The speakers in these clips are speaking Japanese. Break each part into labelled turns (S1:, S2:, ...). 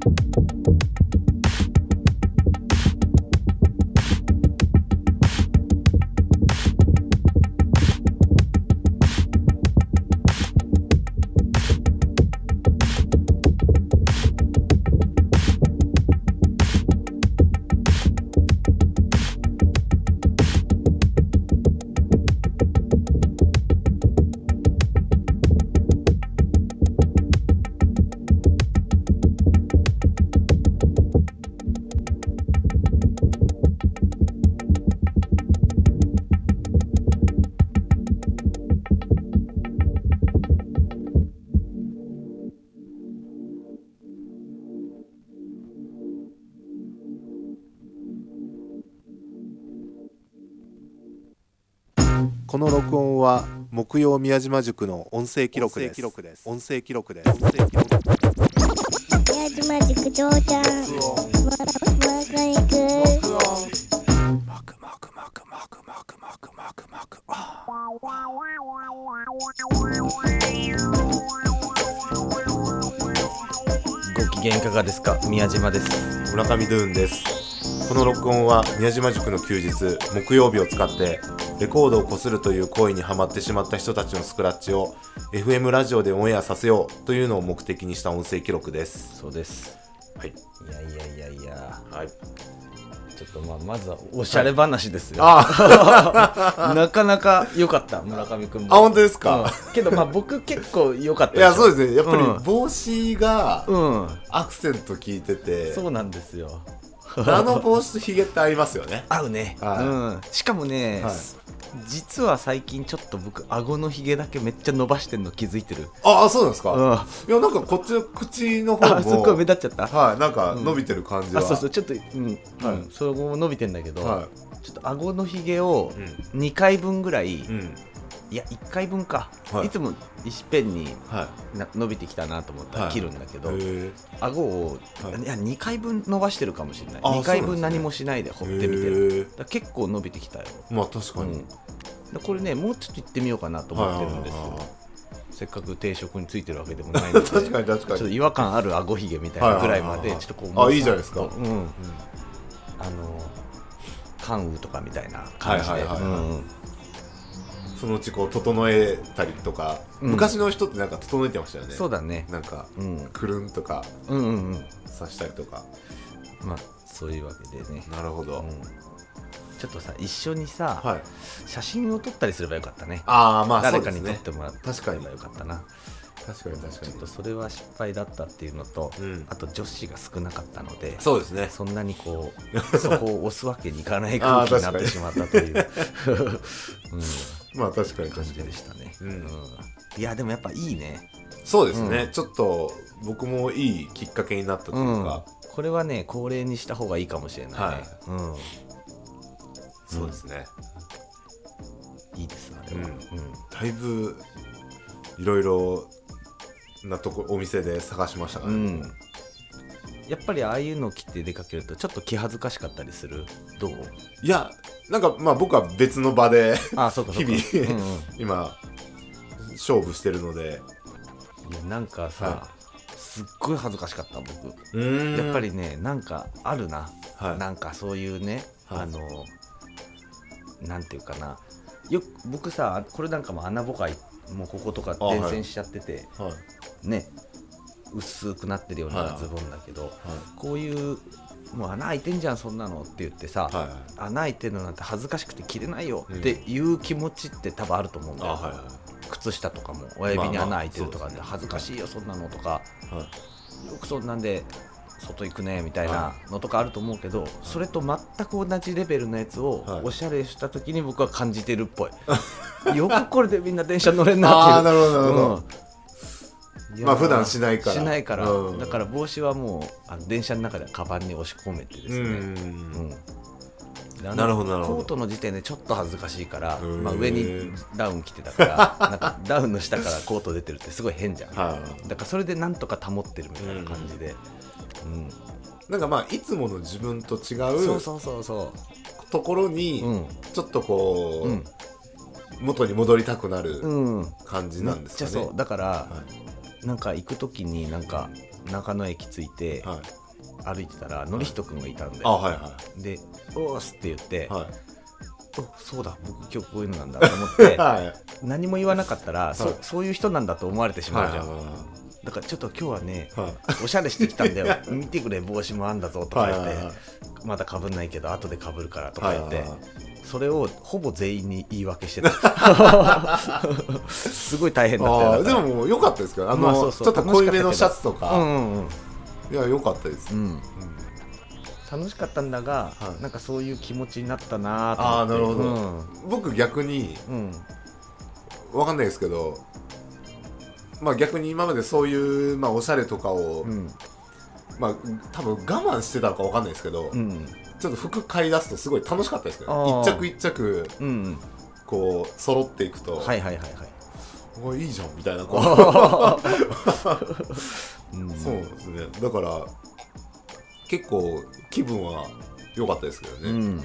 S1: この録音は木曜宮島塾の音声記録です。音声記録です。
S2: 宮島塾長ちゃんマカニク
S1: マクマクマクマクマクマクマクマク
S3: ご機嫌いかがですか。宮島です。
S1: 村上ドゥーンです。この録音は宮島塾の休日木曜日を使ってレコードをこするという行為にハマってしまった人たちのスクラッチを FM ラジオでオンエアさせようというのを目的にした音声記録です。
S3: そうです。
S1: はい。
S3: いや、
S1: はい。
S3: ちょっとまずはおしゃれ話ですよ。
S1: あ
S3: なかなか良かった村上くんも。
S1: あ、本当ですか。
S3: けど僕結構良かった
S1: い
S3: でしょ。
S1: や、そうですね。やっぱり帽子が
S3: うん
S1: アクセント効いてて、
S3: そうなんですよ。
S1: あの帽子とヒゲって合いますよね。
S3: 合うね、
S1: はい。
S3: しかもね、
S1: はい、
S3: 実は最近ちょっと僕顎のひげだけめっちゃ伸ばしてんの気づいてる。
S1: あ、そうなんですか。いや、なんかこっちの口の方も
S3: すっごい目立っちゃった。
S1: はい、なんか伸びてる感じは、
S3: そうちょっとはい、そこも伸びてんだけど、
S1: は
S3: ちょっと顎のひげを2回分ぐらい、いや1回分か、いつも一遍に伸びてきたなと思ったら切るんだけど、顎をいや2回分伸ばしてるかもしれない。2回分何もしないで掘ってみてる。だ結構伸びてきたよ。
S1: まあ確かに、
S3: これねもうちょっと行ってみようかなと思ってるんですよ。せっかく定食についてるわけでもないので
S1: 確かにちょっ
S3: と違和感ある顎ひげみたいなぐらいまでちょっとこう
S1: いいじゃないですか。
S3: 関羽とかみたいな感じで、
S1: そのうちこう整えたりとか、昔の人ってなんか整えてましたよね。
S3: そうだね。
S1: なんか、くるんとかさしたりとか、
S3: まあそういうわけでね。
S1: なるほど。
S3: ちょっとさ一緒にさ、写真を撮ったりすればよかったね。
S1: ああ、まあ
S3: 誰かに撮ってもらって
S1: 確かに
S3: よかったな。
S1: 確かに
S3: ちょっとそれは失敗だったっていうのと、あと女子が少なかったので、
S1: そうですね。
S3: そんなにこうそこを押すわけにいかない空気になってしまったという
S1: まあ確かに
S3: 感じでしたね。いやでもやっぱいいね。
S1: そうですね。ちょっと僕もいいきっかけになったというか、
S3: これはね恒例にした方がいいかもしれないね。
S1: そうですね。
S3: いいですあれは。
S1: だいぶいろいろなとこお店で探しましたからね。
S3: やっぱりああいうのを着て出かけるとちょっと気恥ずかしかったりする。どう？
S1: いや、なんかまあ僕は別の場で日々今勝負してるので。
S3: いやなんかさ、すっごい恥ずかしかった僕。やっぱりねなんかあるな。なんかそういうね、なんていうかな。僕さこれなんかも穴ぼかいもうこことか伝染しちゃってて、ね薄くなってるようなズボンだけど、こういうもう穴開いてんじゃんそんなのって言ってさ、穴開いてるのなんて恥ずかしくて着れないよっていう気持ちって多分あると思うんだよ。靴下とかも親指に穴開いてるとかって恥ずかしいよそんなのとか、よくそんなんで外行くねみたいなのとかあると思うけど、それと全く同じレベルのやつをおしゃれした時に僕は感じてるっぽい。よくこれでみんな電車乗れんなっていう。
S1: なるほどなるほど。まあ普段しないから。
S3: だから帽子はもう電車の中ではカバンに押し込めてですね。
S1: なるほどなるほど。
S3: コートの時点でちょっと恥ずかしいから、上にダウン着てたからなんかダウンの下からコート出てるってすごい変じゃん。だからそれでなんとか保ってるみたいな感じで。
S1: なんかまあいつもの自分と違うところにちょっとこう元に戻りたくなる感じなんですかね。
S3: めっちゃそうだから、なんか行く時になんか中野駅着いて、
S1: はい
S3: 歩いてたらのりひとくんがいたんで、
S1: あはいは
S3: でおーすって言って、
S1: いはい
S3: おそうだ僕今日こういうのなんだと思って
S1: はい
S3: 何も言わなかったら、
S1: はい
S3: そういう人なんだと思われてしまうじゃん、
S1: は
S3: だからちょっと今日はね
S1: いはい
S3: おしゃれしてきたんだよ見てくれ帽子もあんだぞとか言って、
S1: はいはいはい
S3: まだかぶんないけど後でかぶるからとか言って、
S1: はいはいはい
S3: それをほぼ全員に言い訳してたすごい大変だったよ。
S1: でも良かったですけど
S3: まあそうそう
S1: ちょっと濃いめのシャツと
S3: うん
S1: か、
S3: うんうん
S1: いや良かったです、
S3: うん楽しかったんだが、
S1: はい
S3: なんかそういう気持ちになったなと思って。
S1: ああなるほど、
S3: うん
S1: 僕逆に
S3: うん
S1: わかんないですけど、まあ逆に今までそういう、まあ、おしゃれとかを、
S3: うん
S1: まあ多分我慢してたのかわかんないですけど、
S3: うん
S1: ちょっと服買い出すとすごい楽しかったですけど、
S3: あー
S1: 一着一着
S3: うん
S1: こう揃っていくと、
S3: はいはいはいはい
S1: おいいじゃんみたいなこう
S3: うん
S1: そうですね。だから結構気分は良かったですけどね、
S3: うん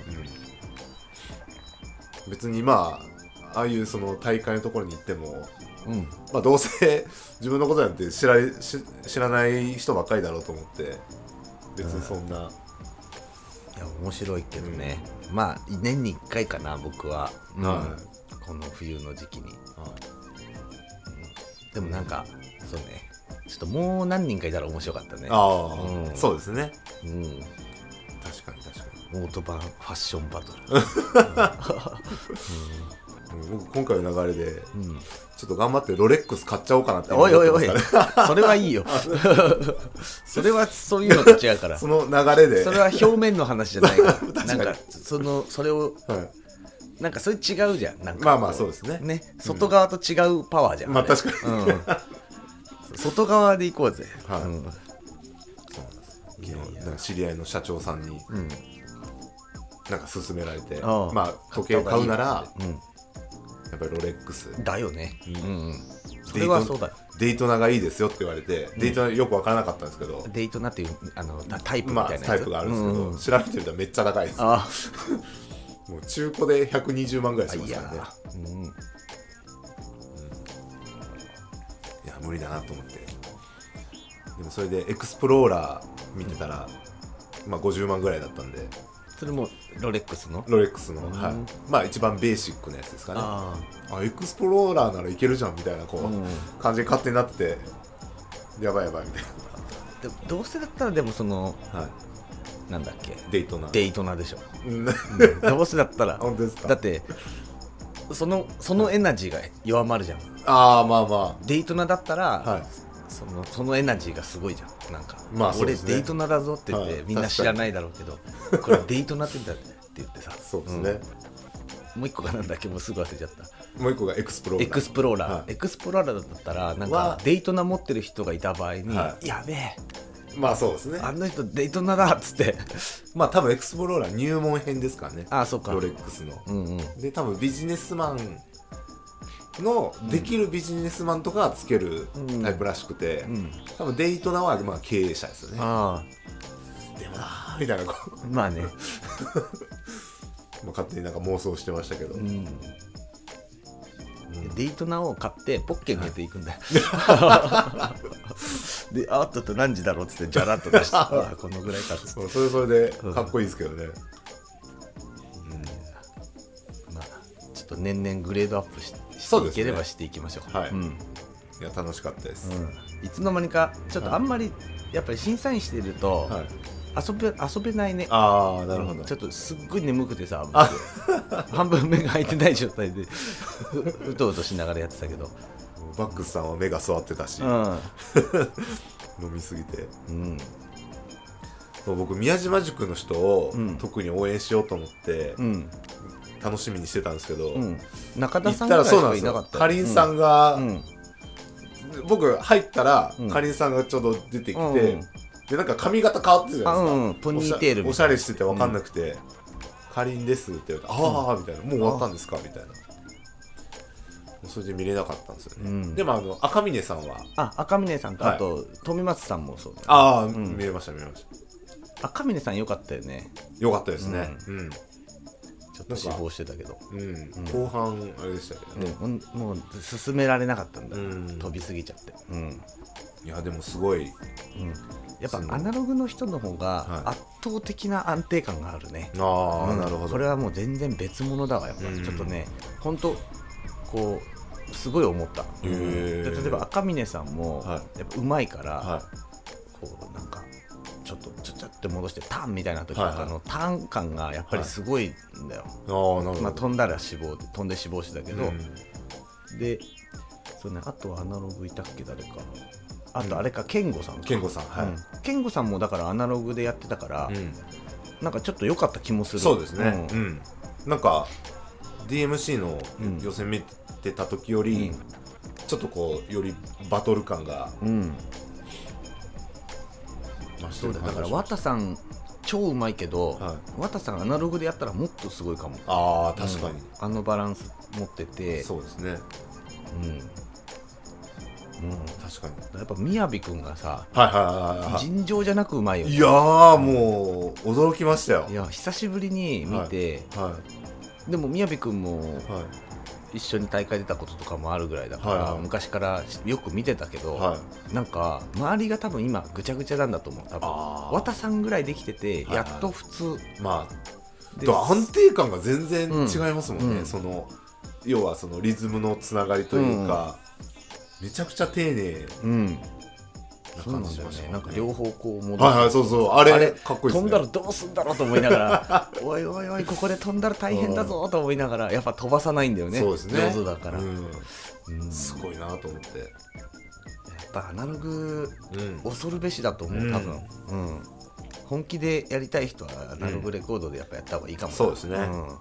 S1: 別にまあああいうその大会のところに行っても、
S3: うん
S1: まあ、どうせ自分のことなんて知らない人ばっかりだろうと思って別にそんな、
S3: いや面白いけどね、まあ年に1回かな僕は、
S1: は
S3: この冬の時期に。
S1: い
S3: でもなんか、そうねちょっともう何人かいたら面白かったね。
S1: ああ、
S3: うん
S1: そうですね。
S3: うん
S1: 確かに確か
S3: オートバンファッションバトル
S1: に、僕今回の流れで
S3: うん
S1: ちょっと頑張ってロレックス買っちゃおうかなって
S3: おいおいおい
S1: 思ってますから
S3: それはいいよそれはそういうのと違うから
S1: その流れで
S3: それは表面の話じゃないからなんかそれを
S1: はい
S3: なんかそれ違うじゃんなんか
S1: まあまあそうですね
S3: 外側と違うパワーじゃん、
S1: まあ
S3: あれ
S1: 確かに
S3: うん、外側で行こうぜ、
S1: はい
S3: うん
S1: そうなんです昨日なんか知り合いの社長さんに
S3: うん
S1: なんか勧められて、
S3: ああ
S1: まあ時計買うなら
S3: うん、
S1: やっぱりロレックス
S3: だよね、
S1: うん
S3: うんうん、それはそうだよ。
S1: デイトナがいいですよって言われて、デイトナよく分からなかったんですけど、
S3: デイトナっていうタイプみ
S1: まあ
S3: たいなやつ、
S1: タイプがあるんですけど、
S3: うんうん
S1: 調べてみたらめっちゃ高いです。
S3: あ
S1: もう中古で120万ぐらいし
S3: いや
S1: ますからね。
S3: ー、うん、
S1: いや無理だなと思って。でもそれでエクスプローラー見てたら、まあ50万ぐらいだったんで、
S3: それもロレックスの
S1: ロレックスの、
S3: うん
S1: はい、まあ一番ベーシックなやつですかね。
S3: あ
S1: エクスプローラーならいけるじゃんみたいなこう、
S3: うん
S1: 感じで勝手になってて、やばいやばいみたい
S3: でもどうせだったらでもその
S1: な。はい。
S3: なんだっけ
S1: デイトナ。
S3: デイトナでしょ、
S1: うん
S3: どうせだったら
S1: 本当ですか。
S3: だってそのエナジーが弱まるじゃん。
S1: ああまあま
S3: デイトナだったら、
S1: あ。はい。
S3: そのエナジーがすごいじゃん。なんか、俺
S1: まあそうですね
S3: デイトナだぞって言って、
S1: はい
S3: みんな知らないだろうけどこれデイトナって言うんだって言ってさ
S1: そうですね。
S3: もう一個がなんだっけもうすぐ忘れちゃった
S1: もう一個がエクスプローラー。
S3: エクスプローラー、
S1: はい
S3: エクスプローラーだったらなんか
S1: は
S3: デイトナ持ってる人がいた場合に、
S1: は
S3: やべえ
S1: まあそうですね。
S3: あの人デイトナだっつって
S1: まあ多分エクスプローラー入門編ですからね。
S3: あそうか
S1: ロレックスの。
S3: うんうん
S1: で多分ビジネスマンのできるビジネスマンとかがつけるタイプらしくて、
S3: うん
S1: 多分デイトナはまあ経営者ですよね。
S3: あ
S1: でもなーみたいなこう
S3: あまあね
S1: まあ勝手になんか妄想してましたけど、
S3: うんデイトナを買ってポッケに入れていくんだよであっと何時だろうっつってジャラッと出してあこのぐらいかっつって
S1: そうそれでかっこいいですけどね。
S3: まあちょっと年々グレードアップして
S1: そうですね
S3: いければしていきましょう。
S1: はい
S3: うん
S1: いや楽しかったです。
S3: いつの間にかちょっとあんまりやっぱり審査員してると
S1: はい。
S3: 遊べないね。
S1: ああなるほど。
S3: ちょっとすっごい眠くてさ半分目が開いてない状態でうとうとしながらやってたけど、
S1: バックスさんは目が座ってたし、
S3: うん
S1: 飲みすぎて。
S3: うん
S1: そう僕宮島塾の人を
S3: うん
S1: 特に応援しようと思って
S3: うん
S1: 楽しみにしてたんですけど、
S3: うん、中
S1: 行っ
S3: 田さんぐらいし
S1: たらそうなんです
S3: かいなかった
S1: よ。かりんさんが、
S3: うん
S1: 僕入ったら
S3: うん
S1: かりんさんがちょうど出てきて、
S3: うん
S1: でなんか髪型変わってるじゃないですか。
S3: うんポニーテールみたいな
S1: おしゃれしてて分かんなくて「かりんです」って言われて「ああ」みたいな「もう終わったんですか」みたいな。もうそれで見れなかったんですよね。
S3: うん
S1: でも赤嶺さんは
S3: 赤嶺さんと
S1: はい
S3: あと富松さんもそう、
S1: ああ、
S3: ん
S1: 見れました見れました。
S3: 赤嶺さん良かったよね。
S1: よかったですね。うん
S3: ちょっと死亡してたけど、
S1: 後半あれでしたけどね。
S3: もう進められなかったんだ、
S1: うん
S3: 飛びすぎちゃって、うん、
S1: いやでもすごい、
S3: やっぱアナログの人の方が圧倒的な安定感があるね。
S1: ああ、なるほど。
S3: これはもう全然別物だわ。やっぱちょっとね、本当こうすごい思った。で例えば赤嶺さんもやっぱうまいから、こうなんかちょっとちょって戻してターンみたいな時とかのターン感がやっぱりすごいんだよ。まあ飛んだら死亡、飛んで死亡してたけど、でそうね、あとはアナログいたっけ誰か。あとあれか、健吾さん。
S1: 健吾さん、はい。
S3: 健吾さんもだからアナログでやってたから、なんかちょっと良かった気もする。
S1: そうですね。なんか DMC の予選見てた時より、ちょっとこうよりバトル感が。
S3: そうだから綿さん超うまいけど、綿さんアナログでやったらもっとすごいかも。
S1: ああ、確かに。
S3: あのバランス持ってて。
S1: そうですね。確かに。
S3: やっぱ宮城くんがさ、尋常じゃなくうまいよね。
S1: いやーもう驚きましたよ。
S3: いや久しぶりに見て、でも宮城くんも一緒に大会出たこととかもあるぐらいだから、昔からよく見てたけど、なんか周りが多分今ぐちゃぐちゃなんだと思う。多分綿さんぐらいできてて、やっと普通。
S1: まあ安定感が全然違いますもんね。その要はそのリズムのつながりというか。めちゃくちゃ丁寧な感じしましたね。
S3: なんか両方こう
S1: 戻す。そうそう、あれかっこいいですね。
S3: 飛んだらどうすんだろうと思いながらおいおいおいここで飛んだら大変だぞと思いながら、やっぱ飛ばさないんだよね。
S1: そうですね。
S3: 上手だから。
S1: すごいなと思って。や
S3: っぱアナログ恐るべしだと思う、多分。本気でやりたい人はアナログレコードでやっぱやった方がいいかも。
S1: そうですね。確かに。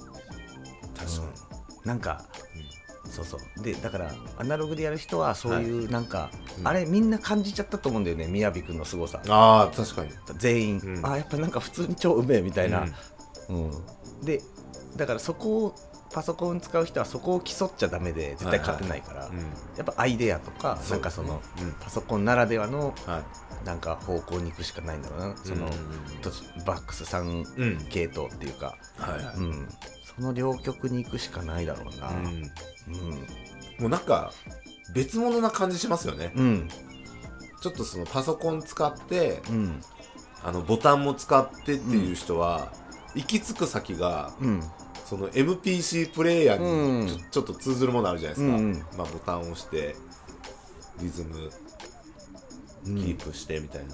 S3: なんか。そうそうでだからアナログでやる人はそういうなんか、あれみんな感じちゃったと思うんだよね、宮城くんの凄さ。
S1: ああ確かに
S3: 全員、やっぱなんか普通に超うめえみたいな、でだからそこをパソコン使う人はそこを競っちゃダメで絶対勝てないから、やっぱアイデアとか、なんかその、パソコンならではの、なんか方向に行くしかないんだろうな。その、バックス3系統っていうか、その両極に行くしかないだろうな。
S1: もうなんか別物な感じしますよね。ちょっとそのパソコン使って、ボタンも使ってっていう人は、行き着く先が、その MPC プレイヤーにちょっと通ずるものあるじゃないですか。まあボタンを押してリズムキープしてみたいな。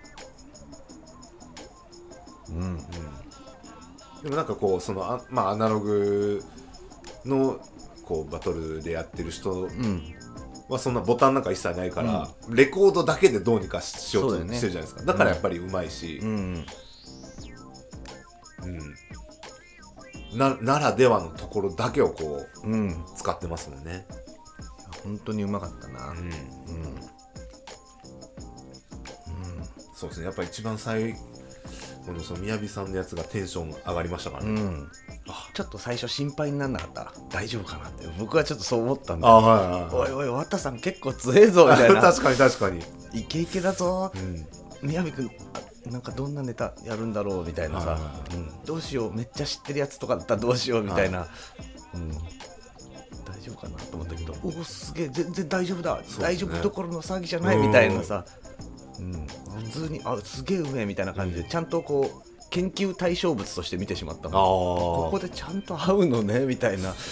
S1: でもなんかこうそのまあアナログのこうバトルでやってる人はそんなボタンなんか一切ないから、レコードだけでどうにかしようとしてるじゃないですか。だからやっぱりうまいし、ならではのところだけをこう、使ってますもんね。
S3: 本当にうまかったな。
S1: そうですね。やっぱり一番最後のその宮城さんのやつがテンション上がりましたからね。
S3: ちょっと最初心配にならなかった。大丈夫かなって僕はちょっとそう思ったんだ。おいおい綿さん結構強えぞみたいな。
S1: 確かに確かに。
S3: イケイケだぞ。宮城くんなんかどんなネタやるんだろうみたいなさ、どうしようめっちゃ知ってるやつとかだったらどうしようみたいな、大丈夫かなと思ったけど、おおすげえ全然大丈夫だ、大丈夫どころの騒ぎじゃないみたいなさ、普通にすげえうめえみたいな感じで、ちゃんとこう研究対象物として見てしまったもん。ここでちゃんと合うのねみたいな。いや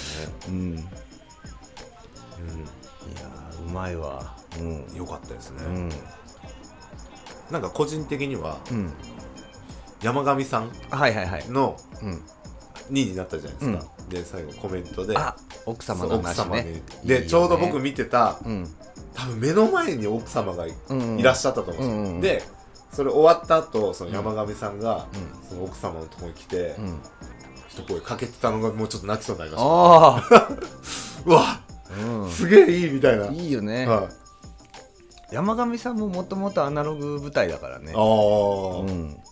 S3: うまいわ。
S1: よかったですね。なんか個人的には、山上さんの2位になったじゃないですか。で最後コメントで
S3: 奥様の話ね。
S1: でちょうど僕見てた、多分目の前に奥様がいらっしゃったと思うんですよ。でそれ終わった後、その山上さんがその奥様のところに来て一声かけてたのがもうちょっと泣きそうになりました。うわ、すげえいいみたいな。
S3: いいよね。山上さんももともとアナログ舞台だからね。でも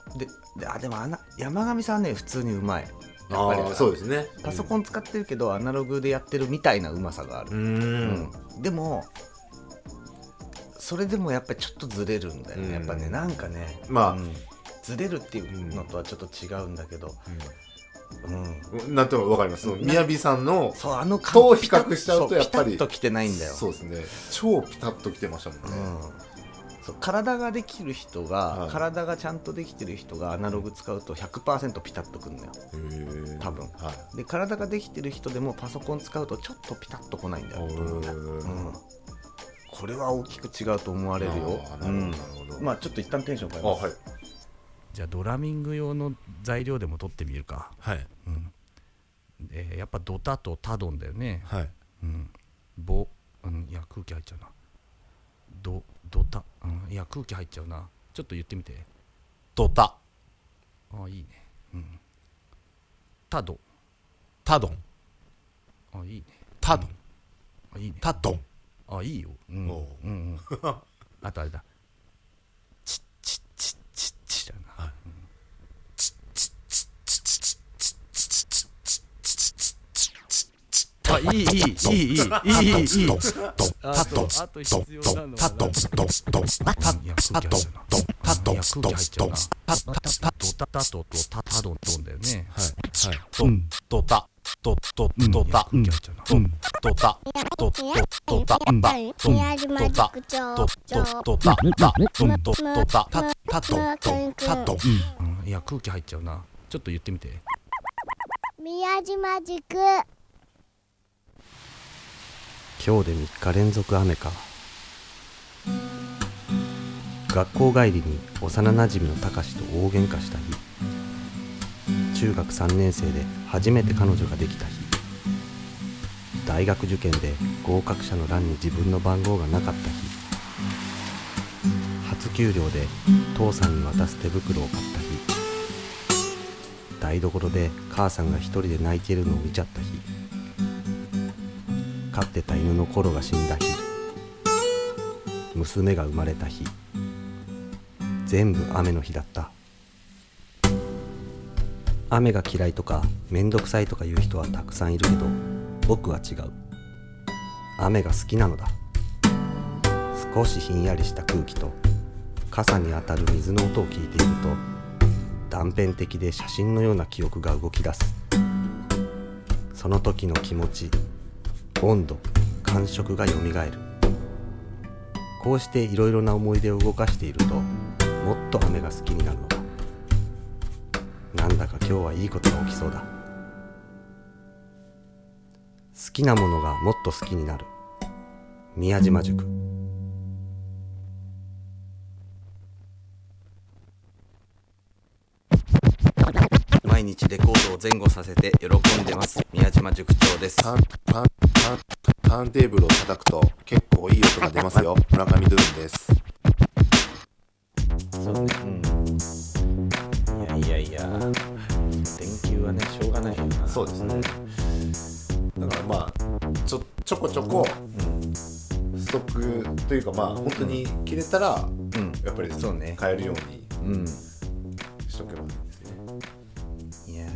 S3: 山上さんはね普通にうまい。やっぱり
S1: そうですね。
S3: パソコン使ってるけど、アナログでやってるみたいなうまさがある。でもそれでもやっぱりちょっとずれるんだよね。やっぱねなんかね、ずれるっていうのとはちょっと違うんだけど。
S1: なんとなく分かります。宮城さんの
S3: と
S1: 比較しちゃうとやっぱり
S3: ピタッときてないんだよ。
S1: そうですね。超ピタッときてましたもんね。
S3: そう体ができる人が、
S1: はい、
S3: 体がちゃんとできてる人がアナログ使うと 100% ピタッとくるのよ多分、
S1: はい、
S3: で体ができてる人でもパソコン使うとちょっとピタッとこないんだよ、これは大きく違うと思われるよ。まあちょっと一旦テンション変えます。
S1: はい、
S3: じゃあドラミング用の材料でも取ってみるか。
S1: はい、
S3: やっぱドタとタドンだよね。
S1: はい、
S3: いや空気入っちゃうな。ドタ、いや空気入っちゃうな。ちょっと言ってみて。
S1: ドタ。
S3: いいね。タド。
S1: タドン。
S3: いいね。
S1: タドン。
S3: いいね。
S1: タドン。
S3: いいよ。あとあれだ。チッチッチッチッチッだな。はい、チッチッチッチッチッチッチッチッいいあと必要なのは空気入っちゃうな。タドとタドンだよね。
S1: ドタドタドタドタドタ
S2: 宮島塾長
S3: いや空気入っちゃうな。ちょっと言ってみて。
S2: 宮島塾。
S3: 今日で3日連続雨か。学校帰りに幼なじみのたかしと大喧嘩した日、中学3年生で初めて彼女ができた日、大学受験で合格者の欄に自分の番号がなかった日、初給料で父さんに渡す手袋を買った日、台所で母さんが一人で泣いているのを見ちゃった日、飼ってた犬のコロが死んだ日、娘が生まれた日、全部雨の日だった。雨が嫌いとかめんどくさいとか言う人はたくさんいるけど、僕は違う。雨が好きなのだ。少しひんやりした空気と傘に当たる水の音を聞いていると、断片的で写真のような記憶が動き出す。その時の気持ち、温度、感触がよみがえる。こうしていろいろな思い出を動かしていると、もっと雨が好きになるのだ。なんだか今日はいいことが起きそうだ。好きなものがもっと好きになる。宮島塾。毎日レコードを前後させて喜んでます。宮島塾長です。
S1: ターンテーブルを叩くと結構いい音が出ますよ。村上ドゥーンです。
S3: そうね。いや電球はねしょうがないよな。
S1: そうですね。だからまあちょこちょこストックというか、まあ本当に切れたら、やっぱりそうね、変えるようにしとけばいいですね。
S3: いや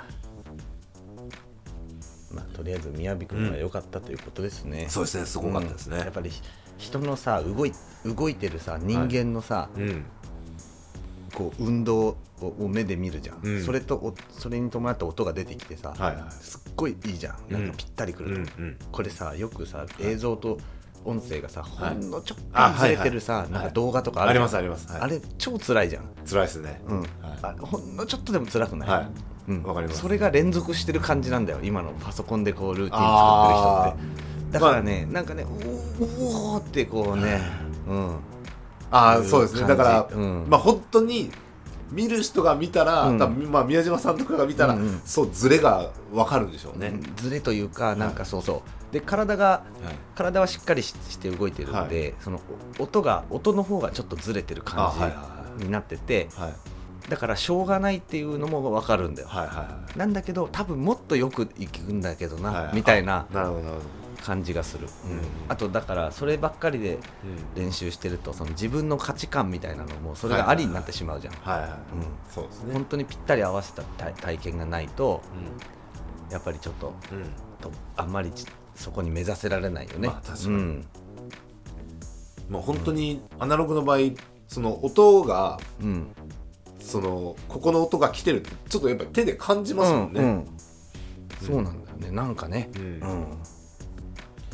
S3: まあとりあえず宮城君が良かったということですね。
S1: そうですね、すごかったですね。
S3: やっぱり人のさ動いてるさ人間のさ、こう運動を目で見るじゃん、それに伴った音が出てきてさ、すっごいいいじゃん、なんかぴったりくると、これさよくさ映像と音声がさ、ほんのちょっとずれてるさ、なんか動画とかあるじゃん、
S1: あります、
S3: あれ超辛いじゃん。
S1: 辛いですね。
S3: ほんのちょっとでも辛くない？
S1: わかります。
S3: それが連続してる感じなんだよ、今のパソコンでこうルーティン作ってる人って。だからね、なんかね、おーってこうね、
S1: そうですね。だから、まあ本当に見る人が見たら、多分まあ宮島さんとかが見たら、そうズレが分かるんでしょうね。
S3: ズレというか、なんかそうで体はしっかりして動いてるので、その音の方がちょっとズレてる感じになってて、だからしょうがないっていうのも分かるんだよ。なんだけど多分もっとよくいくんだけどな、みたいな感じがする。あとだからそればっかりで練習してると、その自分の価値観みたいなのもそれがありになってしまうじゃん。
S1: そうですね。
S3: 本当にぴったり合わせた体験がないと、やっぱりちょっとあんまりそこに目指せられないよね。
S1: 確かに。もう本当にアナログの場合、その音がそのここの音が来てるってちょっとやっぱり手で感じますもんね。
S3: そうなんだよね、なんかね。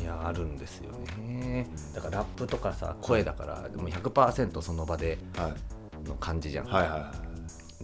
S3: いやあるんですよね。だからラップとかさ声だからもう 100% その場での感じじゃん、
S1: はいはいはい、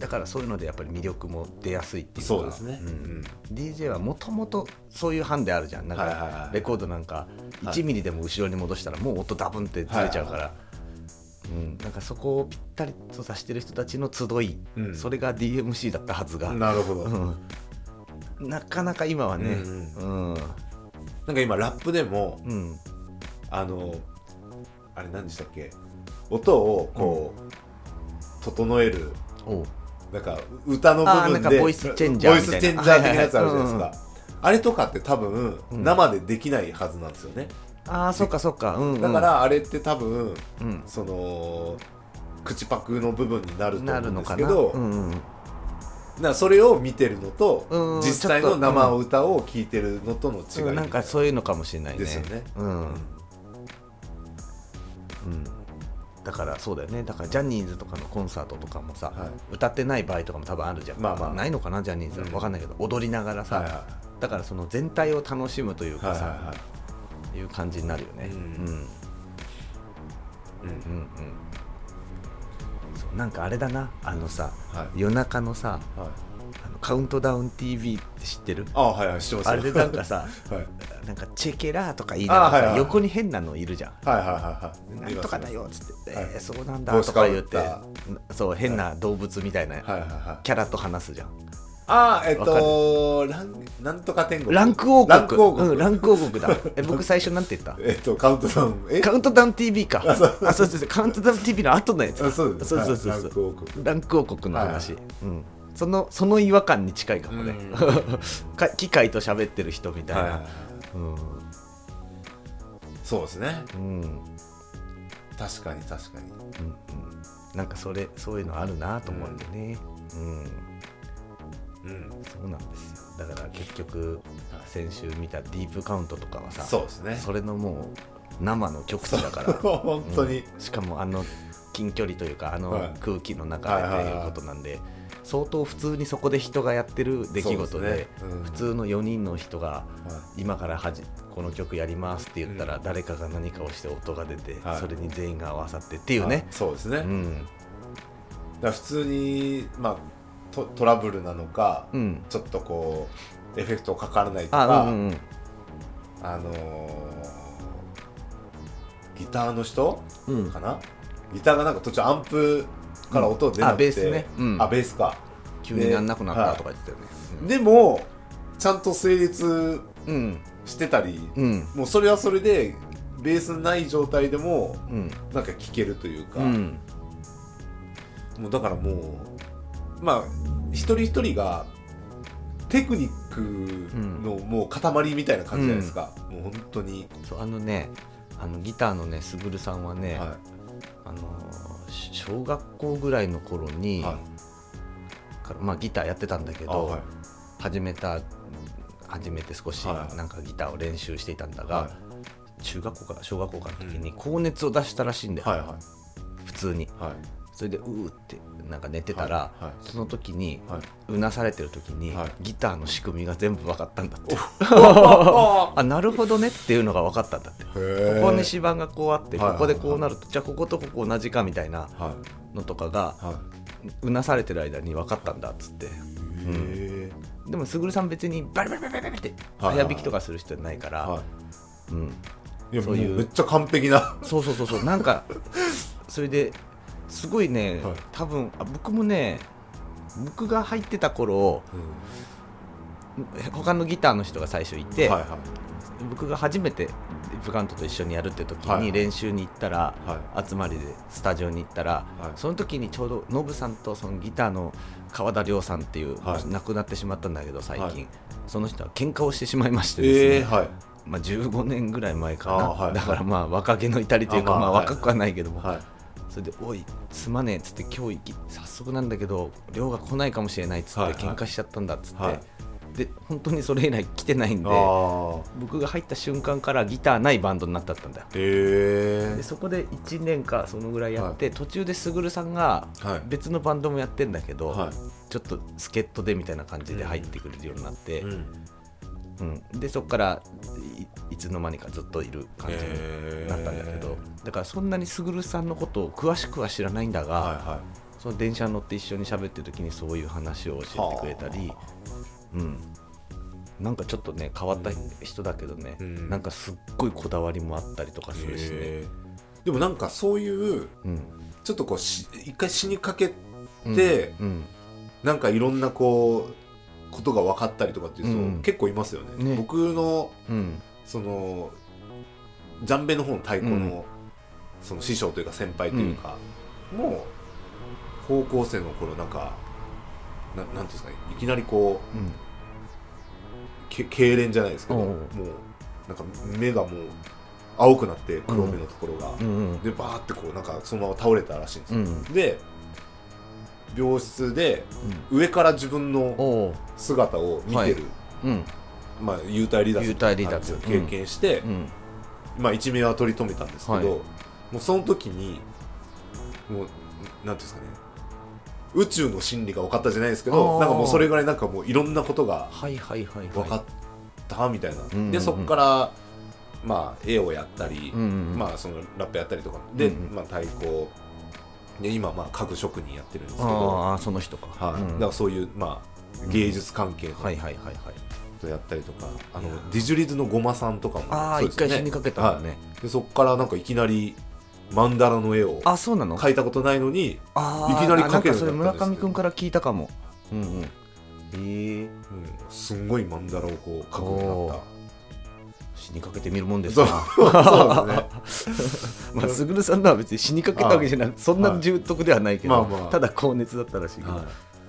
S3: だからそういうのでやっぱり魅力も出やすいっていうか、
S1: そうですね、
S3: DJ はもともとそういうハンデあるじゃん。なんかレコードなんか1ミリでも後ろに戻したらもう音ダブンってずれちゃうから、なんかそこをぴったりとさしてる人たちの集い、それが DMC だったはずが、
S1: なるほど、
S3: なかなか今はね、
S1: なんか今ラップでも、あれ何でしたっけ、音をこう、整えるなんか歌の部分で
S3: なんかボイスチェンジャーみたいな
S1: ボイスチェンジャー的なやつあるじゃないですか、あれとかって多分、生でできないはずなんですよね。
S3: そっかそっか、
S1: だからあれって多分、その口パクの部分になると思うんですけど、なそれを見てるのと、実際の生歌を聴いてるのとの違い、
S3: なんかそういうのかもしれないね。
S1: ですよね。
S3: だからそうだよね。だからジャニーズとかのコンサートとかもさ、歌ってない場合とかも多分あるじゃん。ないのかなジャニーズは、分かんないけど踊りながらさ、だからその全体を楽しむというかさ、いう感じになるよね。なんかあれだな、さ、夜中のさ、カウントダウン TV って知ってる？
S1: 知ってますよ。
S3: あれでなんかさ、なんかチェケラーとか言いながらさ、横に変なのいるじゃん。なんとかだよっつって、そうなんだとか言って、そう変な動物みたいなキャラと話すじゃん。
S1: なんとか天国、
S3: ランク王国、ランク王国だ。僕最初なんて言った？
S1: カウントダウン、
S3: カウントダウン TV か。そうそう、カウントダウン TV の後のやつ。そうランク王国の話。その違和感に近いかもね。機械と喋ってる人みたいな。
S1: そうですね。確かに
S3: なんかそういうのあるなと思うんだよね。そうなんですよ。だから結局先週見たディープカウントとかはさ、
S1: そうですね、
S3: それのもう生の極致だから
S1: 本当に、
S3: しかも近距離というか空気の中でっていうことなんで、相当普通にそこで人がやってる出来事で、普通の4人の人が今からこの曲やりますって言ったら、誰かが何かをして音が出て、それに全員が合わさってっていうね。
S1: そうですね。だから普通にトラブルなのか、ちょっとこうエフェクトかからないとか、ギターの人かな、ギターがなんか途中アンプから音出なくて、
S3: ベースね、
S1: ベースか、
S3: 急になんなくなったとか言ってたよね。
S1: でもちゃんと成立してたり、もうそれはそれでベースない状態でもなんか聴けるというか、もうだからもう一人一人がテクニックのもう塊みたいな感じじゃないですか、もう本当に。
S3: そうギターのね、すぐるさんはね、小学校ぐらいの頃に、ギターやってたんだけど、初めて少しなんかギターを練習していたんだが、中学校か小学校かの時に高熱を出したらしいんだよ、普通に。それでってなんか寝てたら、その時に、うなされてる時に、ギターの仕組みが全部分かったんだって。なるほどねっていうのが分かったんだって。ここに指板がこうあって、ここでこうなると、じゃあこことここ同じかみたいなのとかが、うなされてる間に分かったんだっつって。でもすぐるさん別にバリバリバリバリって早弾きとかする人じゃないから、
S1: そういうめっちゃ完璧な。
S3: そうなんかそれですごいね、多分僕もね、僕が入ってた頃、他のギターの人が最初いて、僕が初めてディープカウントと一緒にやるって時に練習に行ったら、集まりでスタジオに行ったら、その時にちょうどノブさんとそのギターの川田亮さんっていう、亡くなってしまったんだけど最近、その人は喧嘩をしてしまいましてですね、15年ぐらい前かな、だから若気の至りというか、若くはないけども、それでおいすまねえっつって、今日早速なんだけど亮が来ないかもしれないっつって喧嘩しちゃったんだっつって、で本当にそれ以来来てないんで、僕が入った瞬間からギターないバンドになったんだよ。でそこで1年かそのぐらいやって、途中ですぐるさんが別のバンドもやってんだけど、ちょっと助っ人でみたいな感じで入ってくれるようになって、 でそこからいつの間にかずっといる感じになったんだけど、だからそんなに卓さんのことを詳しくは知らないんだが、
S1: はいはい、
S3: その電車に乗って一緒に喋ってる時にそういう話を教えてくれたり、なんかちょっとね変わった人だけどね、なんかすっごいこだわりもあったりとかするしね。
S1: でもなんかそういう、ちょっとこう一回死にかけて、なんかいろんなこうことが分かったりとかっていう人、結構いますよね。僕の、そのジャンベの方の太鼓の、その師匠というか先輩というか、もう高校生の頃なんかなんていうんですかね、いきなりこう、痙攣じゃないですけど、もうなんか目がもう青くなって黒目のところが、でバーってこうなんかそのまま倒れたらしいんですよ、で病室で上から自分の姿を見てる、まあ幽体離脱を経験して、まあ一命は取り留めたんですけど、もうその時にもうなんていうんですかね、宇宙の真理が分かったじゃないですけど、なんかもうそれぐらいなんかもういろんなことが分かったみたいな、でそこからまあ絵をやったり、まあそのラップやったりとかで、まあ太鼓で今まあ家具職人やってるんですけど、
S3: その人か、
S1: だからそういうまあ芸術関係のとやったりとか、ディジュリズのゴマさんとかも
S3: 一回死にかけたんだね。
S1: でそこからなんかいきなりマンダラの絵を描いたことないのにいきなり描けるようになったんです。
S3: なんかそれ村上くんから聞いたかも。
S1: すんごいマンダラをこう描くようになった。
S3: 死にかけてみるもんですな。
S1: そうですね。
S3: まあ卓さんのは別に死にかけたわけじゃなく、そんな重篤ではないけど、ただ高熱だったらしいけど、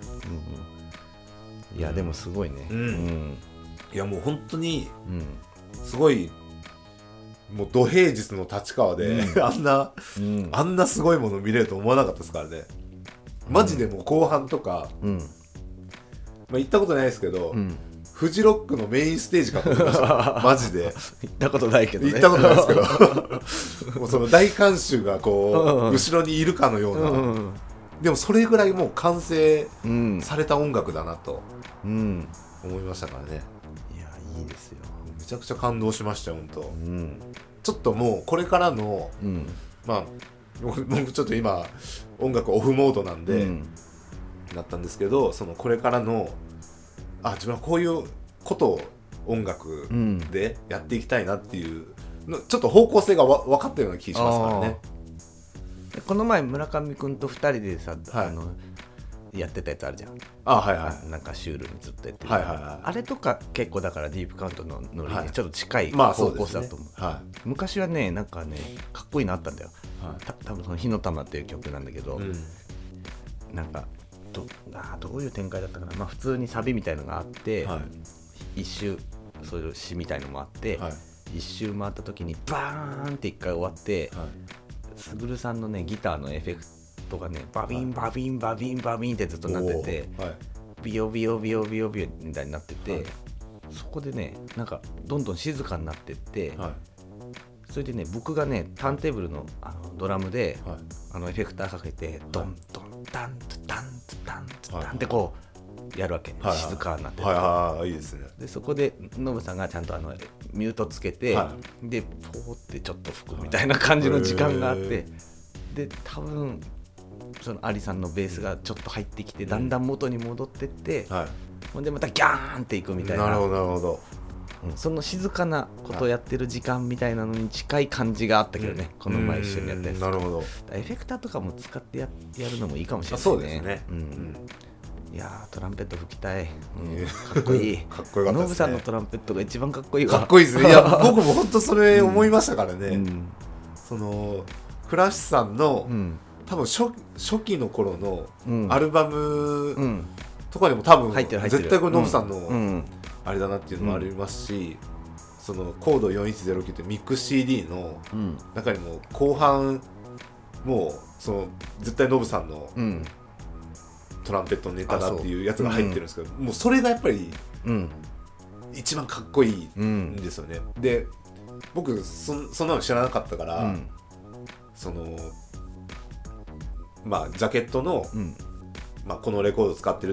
S3: いやでもすごいね。
S1: いやもう本当にすごい、もう土平日の立川で、あんなすごいもの見れると思わなかったですからね。マジでもう後半とか、まあ行ったことないですけど、フジロックのメインステージかと思いましたマジで。
S3: 行ったことないけどね。
S1: 行ったことないですけどもうその大観衆がこう後ろにいるかのような、でもそれぐらいもう完成された音楽だなと思いましたからね。
S3: いやいいですよ。
S1: めちゃくちゃ感動しましたよ本当。ちょっともうこれからの、まあ僕ちょっと今音楽オフモードなんで、だったんですけど、そのこれからの自分はこういうことを音楽でやっていきたいなっていう、ちょっと方向性が分かったような気がしますからね。
S3: この前村上くんと2人でさ、やってたやつあるじゃん。なんかシュールにずっとやってる、あれとか結構だからディープカウントのノリにちょっと近い方向性だと思う。昔はねなんかねかっこいいのあったんだよ。多分その火の玉っていう曲なんだけど、なんかどういう展開だったかな、まあ普通にサビみたいのがあって、一周そういう詩みたいのもあって、一周回った時にバーンって一回終わって、卓さんのねギターのエフェクトがねバビンバビンバビンバビンってずっとなってて、ビヨビヨビヨビヨビヨみたいになってて、そこでねなんかどんどん静かになってって、それでね僕がねターンテーブルのドラムでエフェクターかけてドンドンタントタントタントタンってこうやるわけ、静かになってて、
S1: いいですね。
S3: でそこでノブさんがちゃんとミュートつけて、でポーってちょっと吹くみたいな感じの時間があって、で多分そのアリさんのベースがちょっと入ってきて、だんだん元に戻ってって、ほんでまたギャーンっていくみたいな。
S1: なるほどなるほど。
S3: その静かなことをやってる時間みたいなのに近い感じがあったけどね、この前一緒にやったやつ。
S1: なるほど。
S3: エフェクターとかも使ってやるのもいいかもしれないね。
S1: そうですね。
S3: いやトランペット吹きたい、かっこいい。
S1: かっこよかったですね。
S3: ノブさんのトランペットが一番かっこいいわ。
S1: かっこいいですね。いや僕も本当それ思いましたからね。そのクラッシュさんの、多分初期の頃のアルバムとかでも多分絶対これノブさんのあれだなっていうのもありますし、そのコード4109ってミックス CD の中にも後半もうその絶対ノブさんのトランペットのネタだっていうやつが入ってるんですけど、もうそれがやっぱり一番かっこいいんですよね。で僕そんなの知らなかったから、そのまあジャケットの、まあ、このレコード使ってるっていうの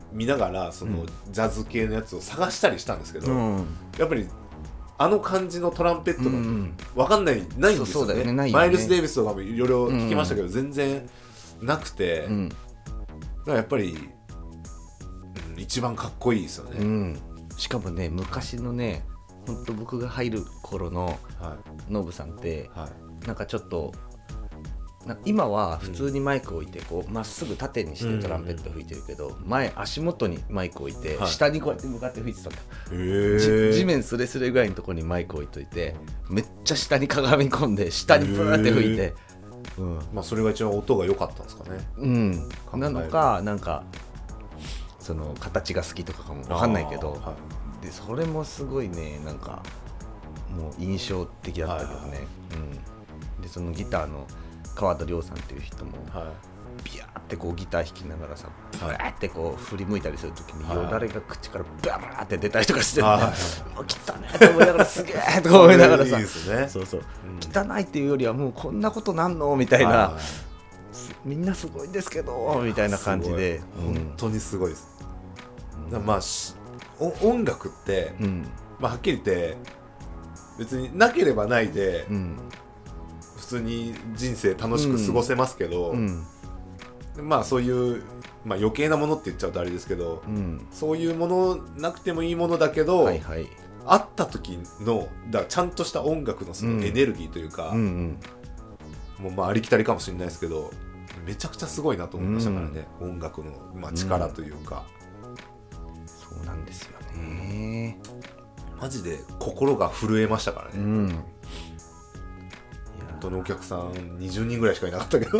S1: 見ながらそのジャズ系のやつを探したりしたんですけど、
S3: うん
S1: やっぱりあの感じのトランペットの
S3: うんうん
S1: 分かんないんですよ
S3: そうだよ
S1: ね。
S3: ねないよね
S1: マイルス・デイビスとかもいろいろ聞きましたけど、全然なくて、
S3: うん
S1: だからやっぱり、一番かっこいいですよね。
S3: うんしかもね昔のね本当僕が入る頃の
S1: は
S3: ノブさんって
S1: いはい
S3: なんかちょっと今は普通にマイクを置いてこうまっすぐ縦にしてトランペット吹いてるけど、前足元にマイクを置いて、
S1: はい
S3: 下にこうやって向かって吹いてたんだよ、
S1: へ
S3: 地面スレスレぐらいのところにマイク置いといてめっちゃ下にかがみ込んで下にブーって吹いて、
S1: まあそれが一番音が良かったんですかね。
S3: うん
S1: 考える
S3: なのかなんかその形が好きとかかも分かんないけど、
S1: はい
S3: でそれもすごいねなんかもう印象的だったけどね、でそのギターの川田亮さんっていう人も
S1: は
S3: ビヤーってこうギター弾きながらさブ
S1: はい
S3: ワーってこう振り向いたりするときに
S1: はい
S3: よだれが口からバーって出たりとかして
S1: はい
S3: 汚ねと思いながらすげえとか思いながらさ
S1: いいですね。
S3: そうそう
S1: うん
S3: 汚いっていうよりはもうこんなことなんのみたいな、
S1: は
S3: みんなすごいんですけどみたいな感じで、
S1: すごい本当にすごいです。だからまあ音楽って、
S3: うん
S1: まあ、はっきり言って別になければないで、
S3: うん
S1: 普通に人生楽しく過ごせますけど、
S3: うん
S1: まあそういう、まあ、余計なものって言っちゃうとあれですけど、
S3: うん
S1: そういうものなくてもいいものだけど、
S3: はいはい
S1: 会った時のだからちゃんとした音楽のそのエネルギーというか、
S3: うん
S1: もうまあありきたりかもしれないですけどめちゃくちゃすごいなと思いましたからね、音楽の、まあ、力というか、
S3: そうなんですよね
S1: マジで心が震えましたからね、
S3: うんいや
S1: 本当にお客さん20人ぐらいしかいなかったけど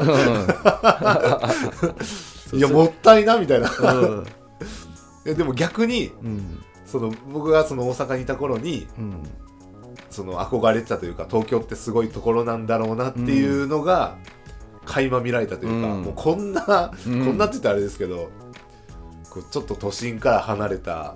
S3: うん
S1: いやもったいなみたいな
S3: うん
S1: でも逆に
S3: うん
S1: その僕がその大阪にいた頃に
S3: うん
S1: その憧れてたというか東京ってすごいところなんだろうなっていうのが垣間見られたというか、
S3: うん
S1: もうこんな、
S3: うん
S1: こんなって言ったらあれですけどこうちょっと都心から離れた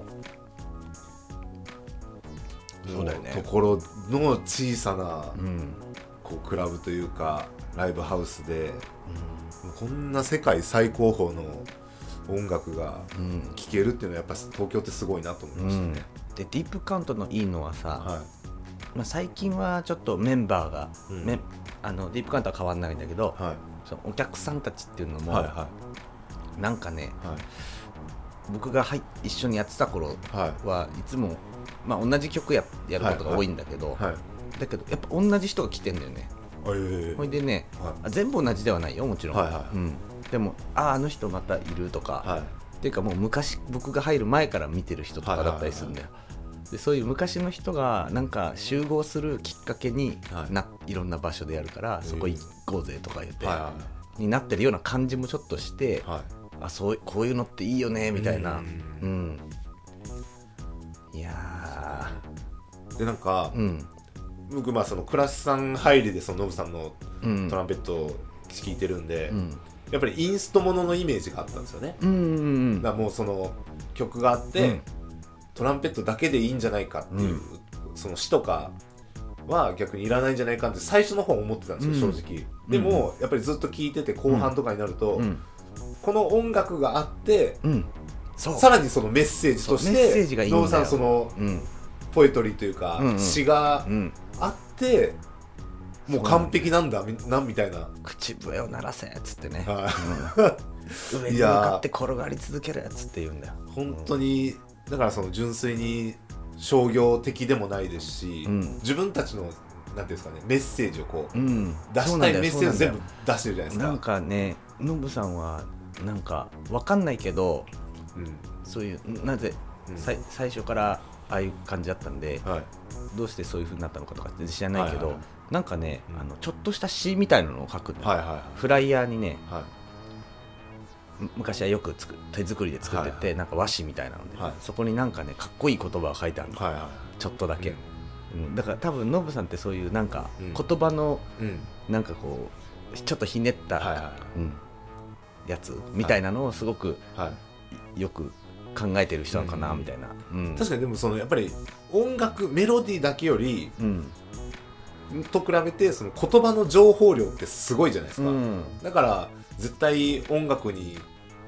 S3: そうだよね
S1: ところの小さな
S3: うん
S1: こうクラブというかライブハウスでもうこんな世界最高峰の音楽が
S3: うん
S1: 聴けるっていうのはやっぱ東京ってすごいなと思いましたね、
S3: でディープカウントのいいのはさ、
S1: は
S3: まあ、最近はちょっとメンバーが、
S1: うん
S3: ディープカウントは変わんないんだけど、
S1: いはい
S3: そのお客さんたちっていうのも、
S1: はいは
S3: なんかね
S1: いはい
S3: 僕が一緒にやってた頃
S1: はい
S3: はいつも、まあ、同じ曲やることが多いんだけど、
S1: はい
S3: だけどやっぱ同じ人が来てんだよね。ほいでね、
S1: はい
S3: 全部同じではないよもちろん、
S1: はいはい
S3: うん、でもあの人またいるとか、
S1: はい
S3: っていうかもう昔僕が入る前から見てる人とかだったりするんだよ。でそういう昔の人がなんか集合するきっかけにいろんな場所でやるからそこ行こうぜとか言って、
S1: は
S3: になってるような感じもちょっとして、
S1: いはい
S3: こういうのっていいよねみたいな、
S1: うん
S3: いや
S1: でなんか、
S3: うん
S1: 僕まあそのクラスさん入りでそのノブさんの
S3: うん
S1: トランペットを聴いてるんで、
S3: うん
S1: やっぱりインストもののイメージがあったんですよね、
S3: うんうん
S1: だからもうその曲があって、
S3: うん
S1: トランペットだけでいいんじゃないかっていう、その詩とかは逆にいらないんじゃないかって最初の方思ってたんですよ、
S3: うん
S1: 正直でも、やっぱりずっと聴いてて後半とかになると、
S3: うん
S1: この音楽があって
S3: うんそう
S1: さらにそのメッセージとし
S3: そうメッセージがいいんだよ
S1: てノブさんその
S3: うん
S1: ポエトリーというか、
S3: うんうん
S1: 詩が
S3: うん
S1: あってもう完璧なんだみたいな、
S3: 口笛を鳴らせっつってね、
S1: はい
S3: 上に向かって転がり続けるやつって言うんだよ。
S1: 本当にだからその純粋に商業的でもないですし、
S3: うん
S1: 自分たちのなんていうんですかねメッセージをこう、
S3: うん、
S1: 出したいメッセージを全部
S3: 部
S1: 出してるじゃないですか。
S3: なんかねノブさんはなんかわかんないけど
S1: うん
S3: そういうなぜ、
S1: うん
S3: 最初からああいう感じだったんで
S1: はい
S3: どうしてそういう風になったのかとかって知らないけど、
S1: はいはいはい
S3: なんかね、
S1: うん
S3: ちょっとした詩みたいなのを書くのよ、
S1: はいはい
S3: フライヤーにね
S1: はい
S3: 昔はよく手作りで作ってて、
S1: はい
S3: なんか和紙みたいなので、
S1: はい
S3: そこになんかねかっこいい言葉が書いてあるの、
S1: はいは
S3: ちょっとだけ、
S1: うん
S3: だから多分ノブさんってそういうなんか
S1: うん
S3: 言葉の
S1: いうん
S3: なんかこうちょっとひねった、
S1: はいは
S3: うん、やつみたいなのをすごく
S1: いはい
S3: よく考えてる人なのかな
S1: うん
S3: みたいな、うん、
S1: 確かにでもそのやっぱり音楽メロディーだけより
S3: うん
S1: と比べてその言葉の情報量ってすごいじゃないですか、
S3: うん
S1: だから絶対音楽に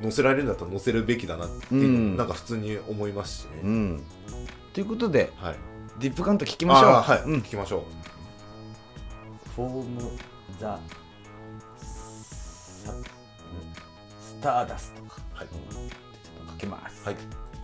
S1: 載せられるんだったら載せるべきだなっていうのなんか普通に思いますしね、
S3: ということで、
S1: はい、
S3: ディップカント聞きましょう。
S1: はい、聞きましょう。
S3: フォームザスターダストか、
S1: はい、
S3: ちょっとかけます。
S1: はい。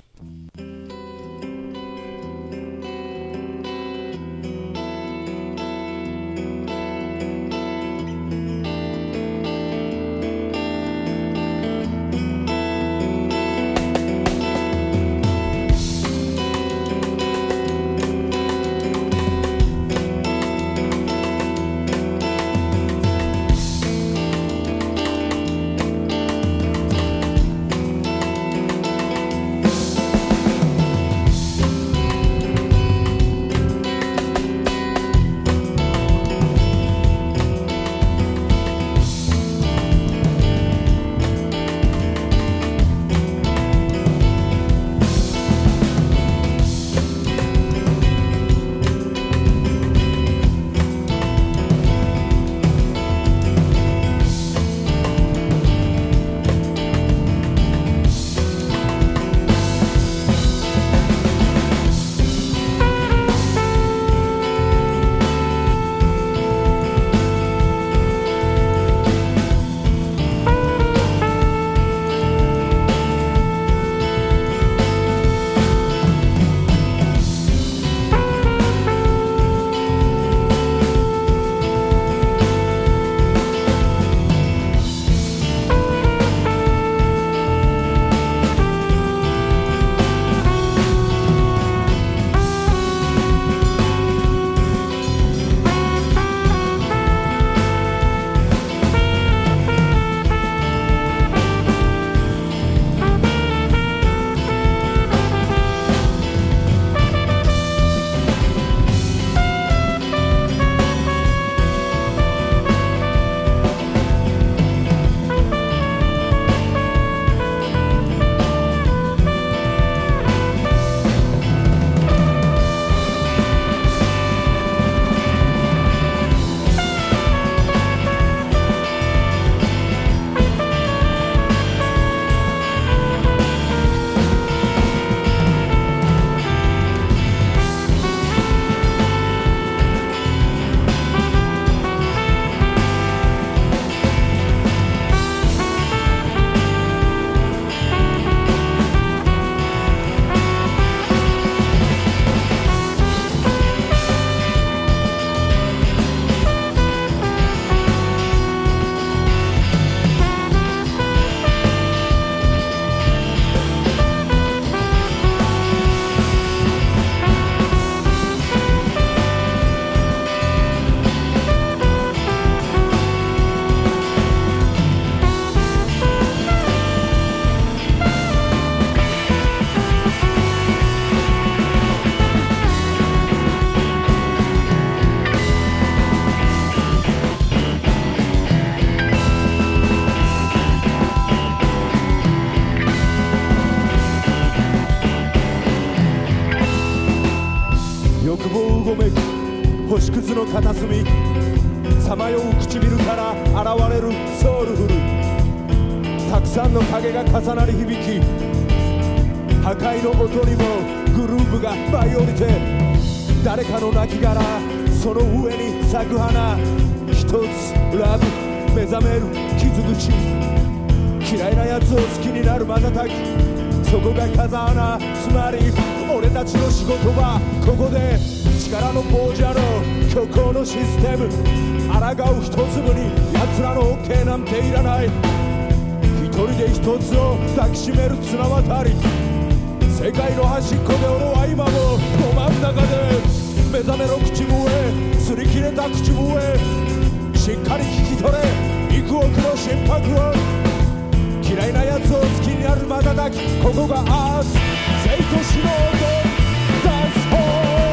S4: 星屑の片隅さまよう唇から現れるソウルフルたくさんの影が重なり響き破壊の音にもグルーヴが舞い降りて誰かの亡骸その上に咲く花一つラブ目覚める傷口嫌いなやつを好きになる瞬きそこが風穴つまり俺たちの仕事はここで力の亡者の虚構のシステム抗う一粒に奴らの OK なんていらない一人で一つを抱きしめる綱渡り世界の端っこで俺は今もど真ん中で目覚めろ口笛擦り切れた口笛しっかり聞き取れ幾億の心拍を嫌いなやつを好きになる瞬きここがアース生と死の音ダンスホール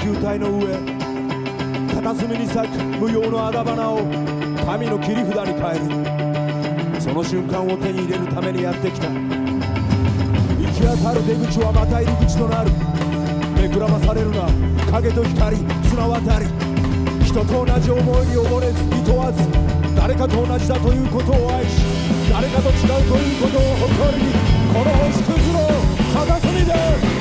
S4: 球体の上、片隅に咲く無用のあだ花を神の切り札に変える。その瞬間を手に入れるためにやってきた。行き当たる出口はまた入り口となる。めくらまされるな影と光綱渡り。人と同じ思いに溺れずいとわず、誰かと同じだということを愛し、誰かと違うということを誇りに、この星屑の片隅で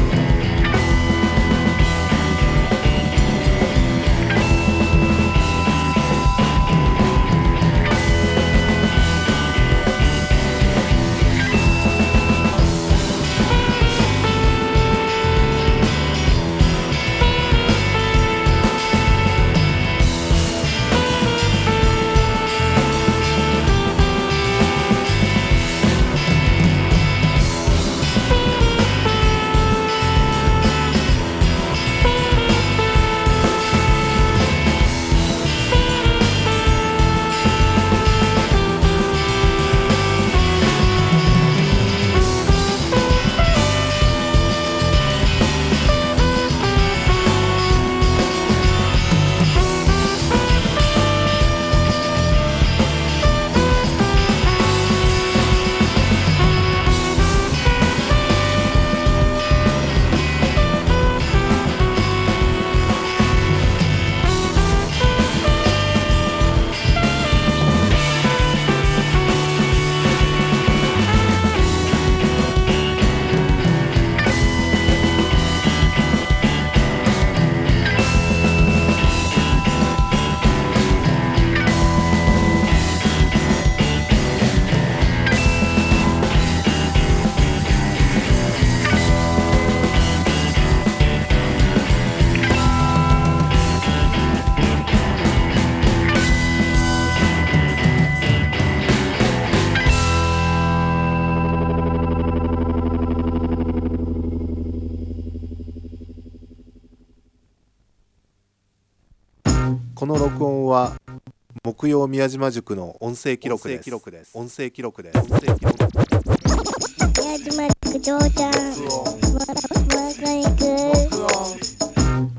S1: この録音は木曜宮島塾の音声記録です。音声記録です。
S2: 宮島塾長ちゃんまだ行く。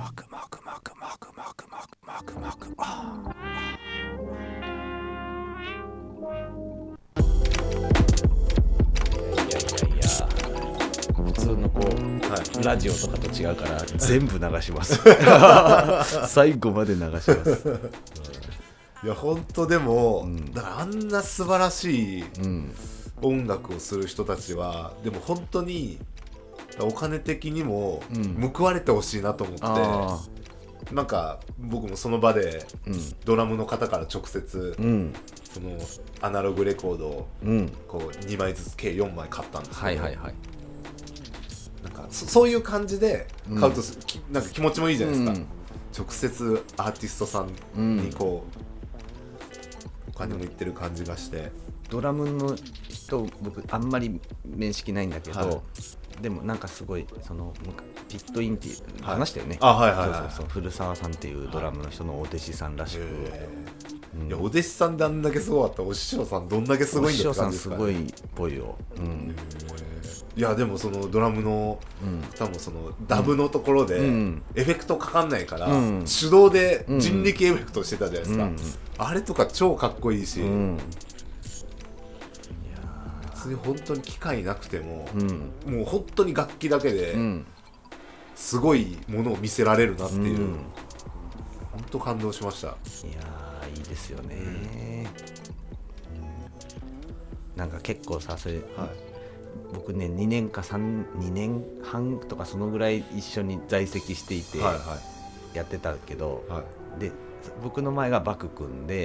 S3: 普通のこう、ラジオとかと違うから全部流します最後まで流します
S1: いや本当でも、だからあんな素晴らしい音楽をする人たちは、でも本当にお金的にも報われてほしいなと思って、なんか僕もその場でドラムの方から直接、そのアナログレコードをこう2枚ずつ計4枚買ったんですけど、なんかそういう感じで買うと、なんか気持ちもいいじゃないですか、直接アーティストさんにこう、お金もいってる感じがして。
S3: ドラムの人僕あんまり面識ないんだけど、でもなんかすごいそのピットインっていう話したよね、そう古澤さんっていうドラムの人のお弟子さんらしく、
S1: いやお弟子さんであんだけすごかったお師匠さんどんだけすごいんだって感じですかね。
S3: お師匠さんすごいっぽいよ、
S1: いやでもそのドラムの方もそのダブのところでエフェクトかかんないから、手動で人力エフェクトしてたじゃないですか、あれとか超かっこいいし、別に本当に機械なくても、もう本当に楽器だけですごいものを見せられるなっていう、本当感動しました。い
S3: やーいいですよね、なんか結構さそれ、僕ね2年半とかそのぐらい一緒に在籍していてやってたけど、で僕の前がバク君で、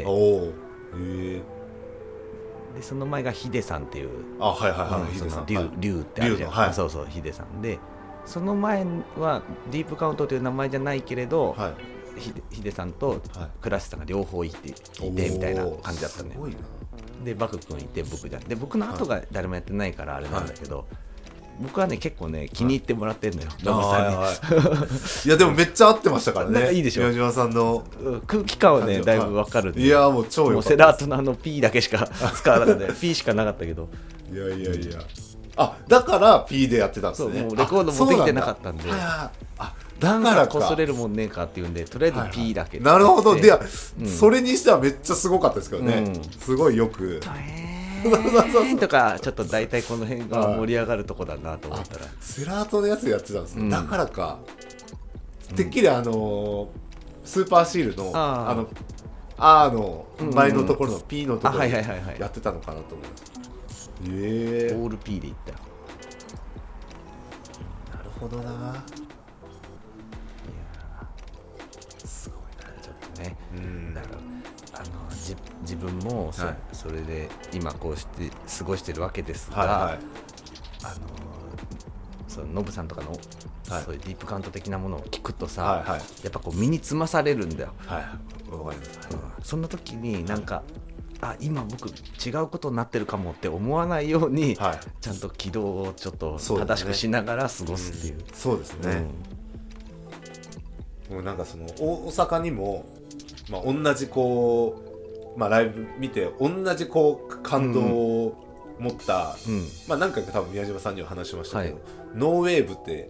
S3: でその前がヒデさんっていう、竜ってあるじゃん、そうそうヒデさんで、その前はディープカウントという名前じゃないけれど、ヒデさんと倉石さんが両方いてみたいな感じだったね。でバク君いて僕じゃんで、僕の後が誰もやってないからあれなんだけど、僕はね結構ね気に入ってもらってるのよ、ノブさんに。
S1: いやでもめっちゃ合ってましたからね。
S3: いいでしょ、
S1: 宮島さんの
S3: 空気感はねだいぶ分かる。
S1: いやもう超良かった。
S3: もうセラートのP だけしか使わなかったP しかなかったけど、
S1: いやだから P でやってたんですね。
S3: そうもうレコード持ってきてなかったんで、
S1: だからか
S3: 擦れるもんねえかっていうんでとりあえず P だけ、
S1: なるほど。で、
S3: うん、
S1: それにしてはめっちゃすごかったですけどね、
S3: うん、
S1: すごいよく
S3: とかちょっと大体この辺が盛り上がるとこだなと思ったら
S1: セラートのやつやってたんですね、
S3: うん、
S1: だからかてっきりスーパーシールのあの前のところの P のところでやってたのかなと思います。
S3: オール P でいったよ。
S1: なるほどな。すごいな。
S3: ちょっとね、だから自分もそれで今こうして過ごしてるわけですが、はいはい、そのノブさんとかの、はい、そういうディープカウント的なものを聞くとさ、はいはい、やっぱこう身につまされるんだよ。はい、わかります。そんな時になんか、今僕違うことになってるかもって思わないように、はい、ちゃんと軌道をちょっと正しくしながら過ごすっていう。
S1: そうですね。もうなんかその大阪にも、同じこう、ライブ見て同じこう感動を持った、何回か多分宮島さんには話しましたけど、はい、ノーウェーブっていう、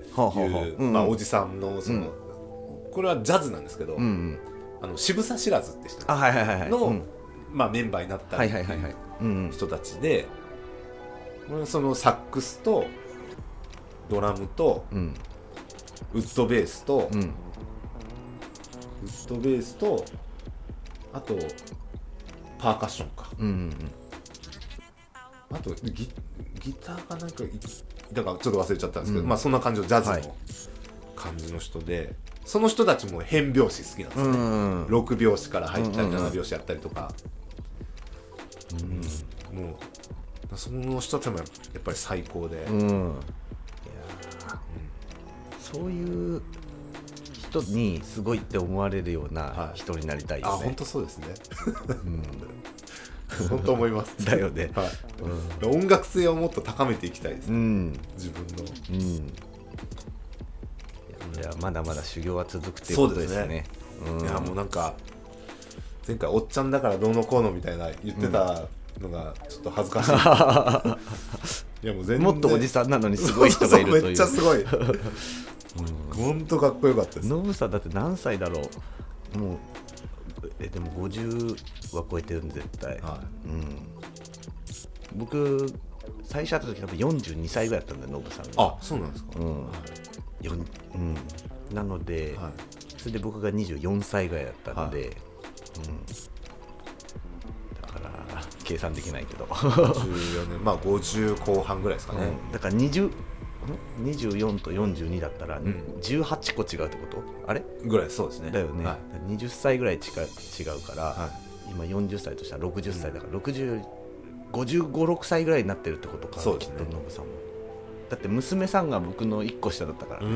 S1: おじさんのその、これはジャズなんですけど、渋沢知らずって人のメンバーになった人たちで、そのサックスとドラムと、ウッドベースと、あとパーカッションか、あとギターかなんかだからちょっと忘れちゃったんですけど、そんな感じのジャズの感じの人で、その人たちも変拍子好きなんですよね、6拍子から入ったり7拍子やったりとか、もうその人たちもやっぱり最高で、いや、
S3: そういう人にすごいって思われるような人になりたいよね。
S1: 本当そうですね。本当思います。
S3: だよね。
S1: 音楽性をもっと高めていきたいです、自分の。
S3: いや、まだまだ修行は続くっていうことですね。そうですね。
S1: いや、もうなんか前回おっちゃんだからどうのこうのみたいな言ってたのがちょっと恥ずかしい。いや、もう全然
S3: もっとおじさんなのにすごい人がいるという。
S1: めっちゃすごい。本当かっこよかったです。
S3: ノブさんだって何歳だろう。もうでも50は超えてるんで絶対、僕最初会った時多分42歳ぐらいだったんだよ、ノブさんが。
S1: あ、そうなんですか。
S3: なので、それで僕が24歳ぐらいだったんで、だから計算できないけど
S1: 14年、50後半ぐらいですかね。
S3: だから24と42だったら18個違うってこと、あれ
S1: ぐらい。そうですね。
S3: だよね、20歳ぐらい違うから、今40歳としたら60歳だから、55、6歳ぐらいになってるってことか。
S1: そうですね、
S3: きっとノブさんも。だって娘さんが僕の1個下だったから、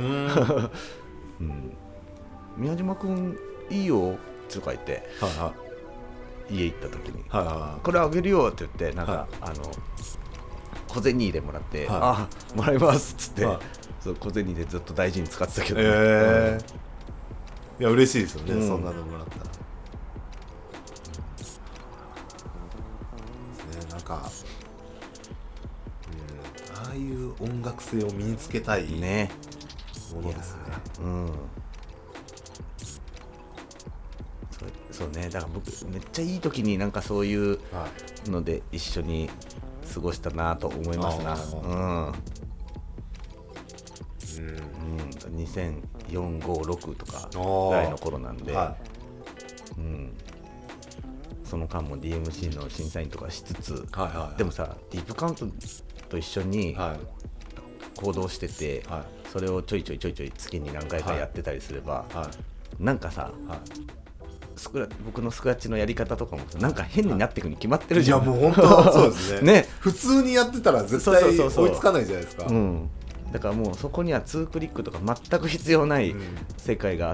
S3: 宮島くんいいよとか言って、家行った時に、これあげるよって言って、なんか、小銭入れもらって、もらいますっつって、そう小銭でずっと大事に使ってたけど、い
S1: や嬉しいですよね、そんなのもらったら。なんか、ああいう音楽性を身につけたいものですね。
S3: そうね、だから僕めっちゃいい時になんかそういうので一緒に過ごしたなと思いますな。2004、5、6とかぐらいの頃なんで、その間も DMC の審査員とかしつつ、でもさ、ディープカウントと一緒に行動してて、それをちょいちょい月に何回かやってたりすれば、なんかさ、僕のスクラッチのやり方とかもなんか変になっていくに決まってるじゃん。
S1: いや、もう本当そうですね。普通にやってたら絶対追いつかないじゃないですか。
S3: だからもうそこには2クリックとか全く必要ない世界があって、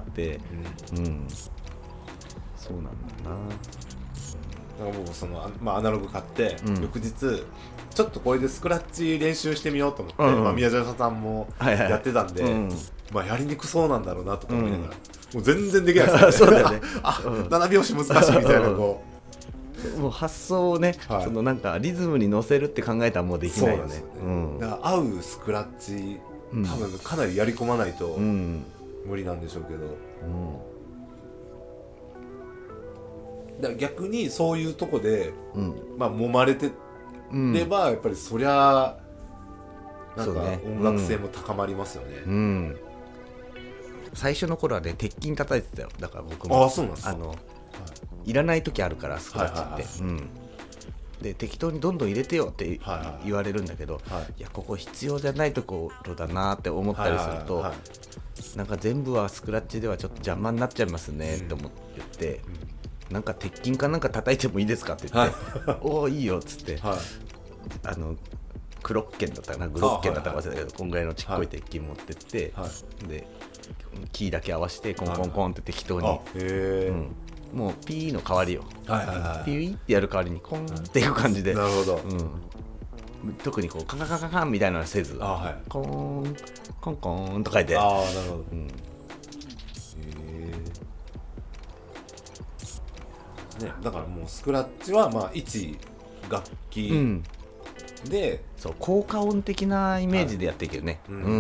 S3: そうなんだな。
S1: だからもうそのアナログ買って、翌日ちょっとこれでスクラッチ練習してみようと思って、宮島さんもやってたんで、やりにくそうなんだろうなとか思いながら、もう全然できないですよね。そうだよね。7拍子難しいみたいなこ
S3: う。もう発想をね、そのなんかリズムに乗せるって考えたらもうできないよね。
S1: だから合うスクラッチ、多分かなりやり込まないと無理なんでしょうけど、
S3: うん、
S1: だから逆にそういうとこで、
S3: うん、
S1: まあ揉まれてれば、やっぱりそりゃなんか音楽性も高まりますよね。
S3: うん、最初の頃はね鉄筋叩いてたよ。だから僕も
S1: そうなんですか。
S3: いらない時あるからスクラッチって、
S1: はいはいはい、
S3: うん、で適当にどんどん入れてよって言われるんだけど、
S1: はい
S3: やここ必要じゃないところだなって思ったりすると、
S1: はいはいはい、
S3: なんか全部はスクラッチではちょっと邪魔になっちゃいますねって思って、なんか鉄筋かなんか叩いてもいいですかって言っておおいいよっつって、はい、クロッケンだったかなグロッケンだったか忘れたけど、こんぐらいのちっこい鉄筋持ってって、はい、でキーだけ合わせてコンコンコンって適当に、もうピーの代わりよ、
S1: はいはいはい、
S3: ピーってやる代わりにコンっていう感じで、
S1: なるほど、
S3: 特にこうカンカンカンカンみたいなのはせず、
S1: はい、
S3: コンコンコンと書いて、
S1: なるほど、ね、だからもうスクラッチはまあ一楽器で、
S3: そう効果音的なイメージでやっていけるね、